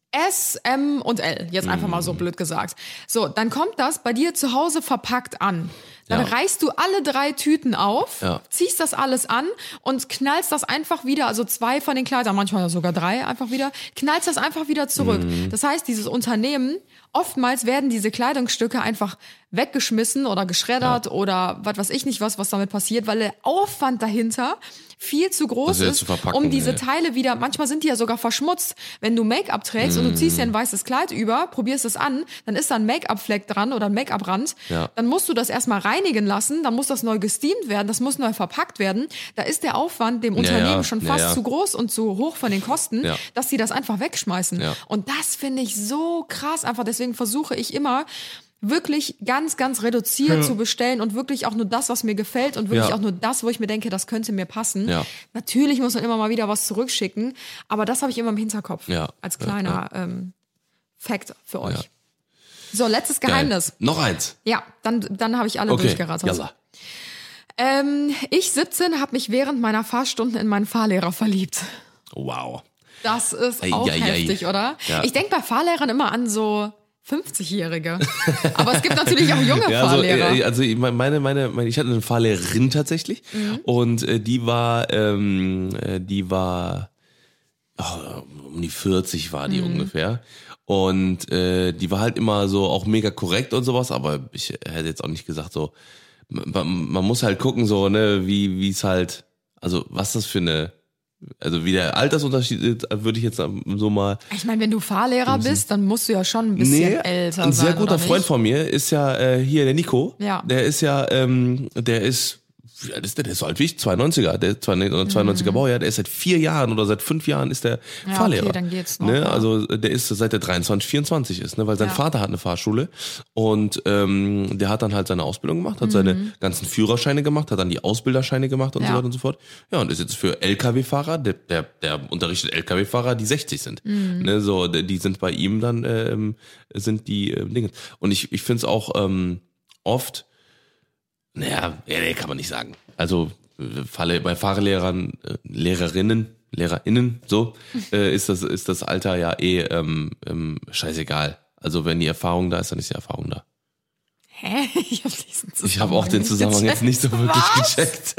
S, M und L, jetzt einfach mal Mm. so blöd gesagt. So, dann kommt das bei dir zu Hause verpackt an. Dann Ja. reißt du alle drei Tüten auf, Ja. ziehst das alles an und knallst das einfach wieder, also zwei von den Kleidern, manchmal sogar drei einfach wieder, knallst das einfach wieder zurück. Mhm. Das heißt, dieses Unternehmen, oftmals werden diese Kleidungsstücke einfach weggeschmissen oder geschreddert Ja. oder was weiß ich nicht was, was damit passiert, weil der Aufwand dahinter viel zu groß Das wieder ist, zu verpacken, um diese ey. Teile wieder, manchmal sind die ja sogar verschmutzt. Wenn du Make-up trägst und du ziehst dir ein weißes Kleid über, probierst es an, dann ist da ein Make-up-Fleck dran oder ein Make-up-Rand, Ja. dann musst du das erstmal reinigen lassen, dann muss das neu gesteamt werden, das muss neu verpackt werden. Da ist der Aufwand dem Unternehmen ja, schon ja, fast ja. zu groß und zu hoch von den Kosten, Ja. dass sie das einfach wegschmeißen. Ja. Und das finde ich so krass einfach. Deswegen versuche ich immer, wirklich ganz, ganz reduziert zu bestellen und wirklich auch nur das, was mir gefällt und wirklich Ja. auch nur das, wo ich mir denke, das könnte mir passen. Ja. Natürlich muss man immer mal wieder was zurückschicken, aber das habe ich immer im Hinterkopf Ja. als Ja, kleiner Ähm, Fact für euch. Ja. So, letztes Geil. Geheimnis. Noch eins. Ja, dann, dann habe ich alle Okay, durchgerattert. yalla. Ähm, ich siebzehn habe mich während meiner Fahrstunden in meinen Fahrlehrer verliebt. Wow. Das ist Ei, auch ei, ei. heftig, oder? Ja. Ich denke bei Fahrlehrern immer an so fünfzigjährige. Aber es gibt natürlich auch junge Ja, also, Fahrlehrer. äh, also ich meine, meine, meine, ich hatte eine Fahrlehrerin tatsächlich und äh, die war, ähm, äh, die war oh, um die vierzig war die ungefähr und äh, die war halt immer so auch mega korrekt und sowas, aber ich hätte jetzt auch nicht gesagt so, man, man muss halt gucken so, ne, wie wie es halt, also was das für eine, also wie der Altersunterschied ist, würde ich jetzt so mal. Ich meine, wenn du Fahrlehrer bist, dann musst du ja schon ein bisschen älter ein sein. sehr guter oder Freund nicht? von mir ist ja äh, hier der Nico. Ja. Der ist ja, ähm, der ist wie alt ist der? Der ist so alt wie ich, zweiundneunziger, der zweiundneunziger Baujahr, der ist seit vier Jahren oder seit fünf Jahren ist der Ja, Fahrlehrer. okay, dann geht's noch, Ne? ja. Also der ist seit der dreiundzwanzig, vierundzwanzig ist, ne? Weil sein Ja. Vater hat eine Fahrschule und ähm, der hat dann halt seine Ausbildung gemacht, hat seine ganzen Führerscheine gemacht, hat dann die Ausbilderscheine gemacht und Mhm. Ja. so weiter und so fort. Ja, und ist jetzt für L K W-Fahrer, der, der, der unterrichtet L K W-Fahrer, die sechzig sind. Mhm. Ne? So, die sind bei ihm dann, ähm, sind die äh, Dinge. Und ich, ich finde es auch ähm, oft, naja, nee, kann man nicht sagen. Also äh, Falle- bei Fahrlehrern, äh, Lehrerinnen, LehrerInnen, so, äh, ist das ist das Alter ja eh ähm, ähm, scheißegal. Also wenn die Erfahrung da ist, dann ist die Erfahrung da. Hä? Ich habe diesen Zusammenhang Ich habe auch den nicht Zusammenhang jetzt nicht so wirklich Was? gecheckt.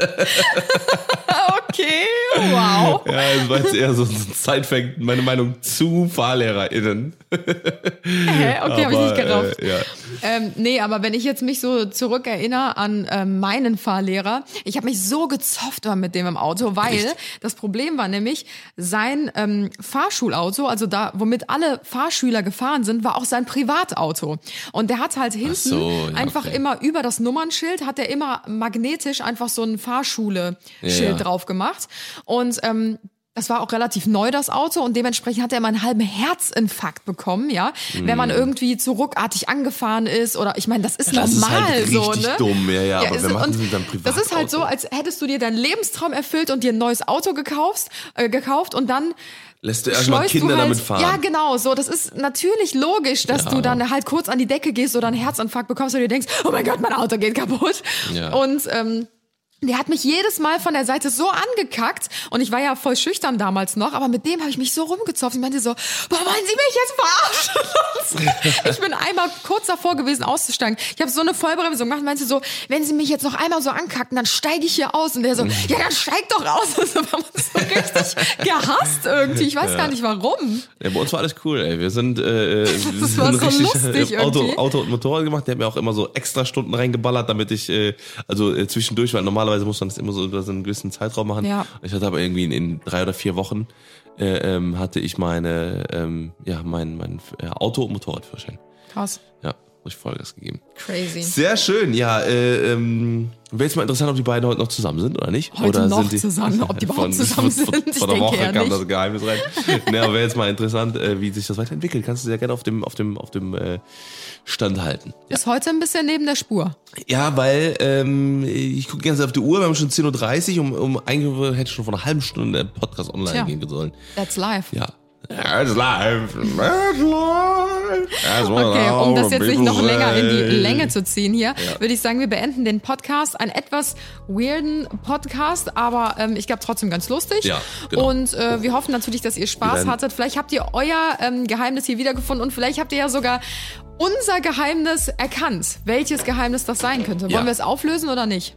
Okay, wow. Ja, das war jetzt eher so ein Sidefact, meine Meinung zu FahrlehrerInnen. Hä? Okay, habe ich Aber, nicht gerafft. Äh, ja. Ähm, nee, aber wenn ich jetzt mich so zurückerinnere an ähm, meinen Fahrlehrer, ich habe mich so gezofft war mit dem im Auto, weil Echt? das Problem war nämlich, sein ähm, Fahrschulauto, also da, womit alle Fahrschüler gefahren sind, war auch sein Privatauto. Und der hat halt hinten so, ja, einfach okay. immer über das Nummernschild, hat er immer magnetisch einfach so ein Fahrschule-Schild Ja, ja. drauf gemacht. Und ähm, das war auch relativ neu, das Auto, und dementsprechend hat er immer einen halben Herzinfarkt bekommen, ja, wenn man irgendwie zu ruckartig angefahren ist oder, ich meine, das ist Mm. Das ist normal halt so, richtig ne? dumm, ja, ja, aber ist- wer macht und denn dann Das ist halt so, Privatauto? als hättest du dir deinen Lebenstraum erfüllt und dir ein neues Auto gekauft, äh, gekauft und dann Lässt du erstmal schleust Kinder du halt, damit fahren. Ja, genau, so. Das ist natürlich logisch, dass Ja. du dann halt kurz an die Decke gehst oder einen Herzinfarkt bekommst und dir denkst, oh mein Gott, mein Auto geht kaputt. Ja. Und ähm, der hat mich jedes Mal von der Seite so angekackt und ich war ja voll schüchtern damals noch, aber mit dem habe ich mich so rumgezopft. Ich meinte so, boah, wollen Sie mich jetzt verarschen? Ich bin einmal kurz davor gewesen auszusteigen. Ich habe so eine Vollbremsung gemacht und meinte so, wenn Sie mich jetzt noch einmal so ankacken, dann steige ich hier aus. Und der so, ja, dann steig doch aus. Also, wir haben uns so richtig gehasst irgendwie. Ich weiß gar nicht warum. Ja, bei uns war alles cool, ey. Wir sind, äh, wir Das sind war so richtig lustig äh, Auto, irgendwie. Auto und Motorrad gemacht. Der hat mir auch immer so extra Stunden reingeballert, damit ich, äh, also äh, zwischendurch, weil normalerweise muss man das immer so über so einen gewissen Zeitraum machen. Ja. Ich hatte aber irgendwie in, in drei oder vier Wochen äh, ähm, hatte ich meine, ähm, ja, mein, mein äh, Auto- und Motorradführerschein. Krass. Ja, richtig Vollgas gegeben. Crazy. Sehr schön, ja. Äh, ähm, Wäre jetzt mal interessant, ob die beiden heute noch zusammen sind oder nicht. Heute oder noch sind die, zusammen, ob die überhaupt zusammen sind. Von, Ich von der denke Woche ja kam nicht. das Geheimnis rein. Ne, aber wäre jetzt mal interessant, äh, wie sich das weiterentwickelt. Kannst du sehr gerne auf dem, auf dem, auf dem äh, Stand halten. Ja, Ist heute ein bisschen neben der Spur. ja weil ähm, ich gucke ganz auf die Uhr, wir haben schon zehn Uhr dreißig, um, um eigentlich hätte schon vor einer halben Stunde der Podcast online Tja. gehen sollen. That's life. Ja. It's live. It's live. That's what Okay, um das jetzt nicht noch people länger in die say. Länge zu ziehen hier, würde ich sagen, wir beenden den Podcast. Einen etwas weirden Podcast, aber ähm, ich glaube trotzdem ganz lustig. Ja, genau. Und äh, wir hoffen natürlich, dass ihr Spaß werden- hattet. Vielleicht habt ihr euer ähm, Geheimnis hier wiedergefunden und vielleicht habt ihr ja sogar unser Geheimnis erkannt. Welches Geheimnis das sein könnte. Wollen Ja. wir es auflösen oder nicht?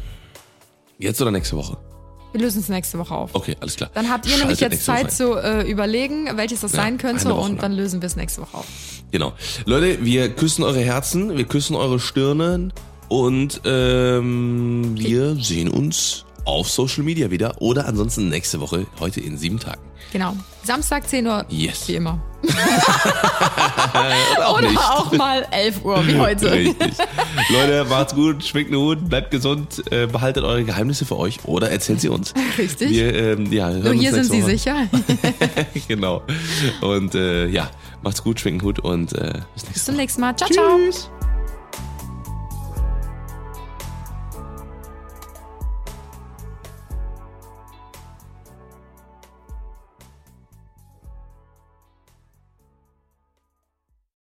Jetzt oder nächste Woche? Wir lösen es nächste Woche auf. Okay, alles klar. Dann habt ihr nämlich Schaltet jetzt nächste Woche Zeit zu äh, überlegen, welches das Ja, sein könnte, eine Woche und lang. dann lösen wir es nächste Woche auf. Genau. Leute, wir küssen eure Herzen, wir küssen eure Stirnen und ähm, wir sehen uns auf Social Media wieder oder ansonsten nächste Woche, heute in sieben Tagen. Genau. Samstag zehn Uhr, Yes. wie immer. Auch Oder nicht. auch mal elf Uhr, wie heute. Richtig. Leute, macht's gut, schwingt den Hut, bleibt gesund, äh, behaltet eure Geheimnisse für euch oder erzählt sie uns. Richtig. Wir, ähm, ja, hören Nur hier uns sind Sie nächste Woche. sicher. Genau. Und äh, ja, macht's gut, schwingt den Hut und äh, bis nächste Bis zum Woche. nächsten Mal. Ciao, ciao. Tschüss.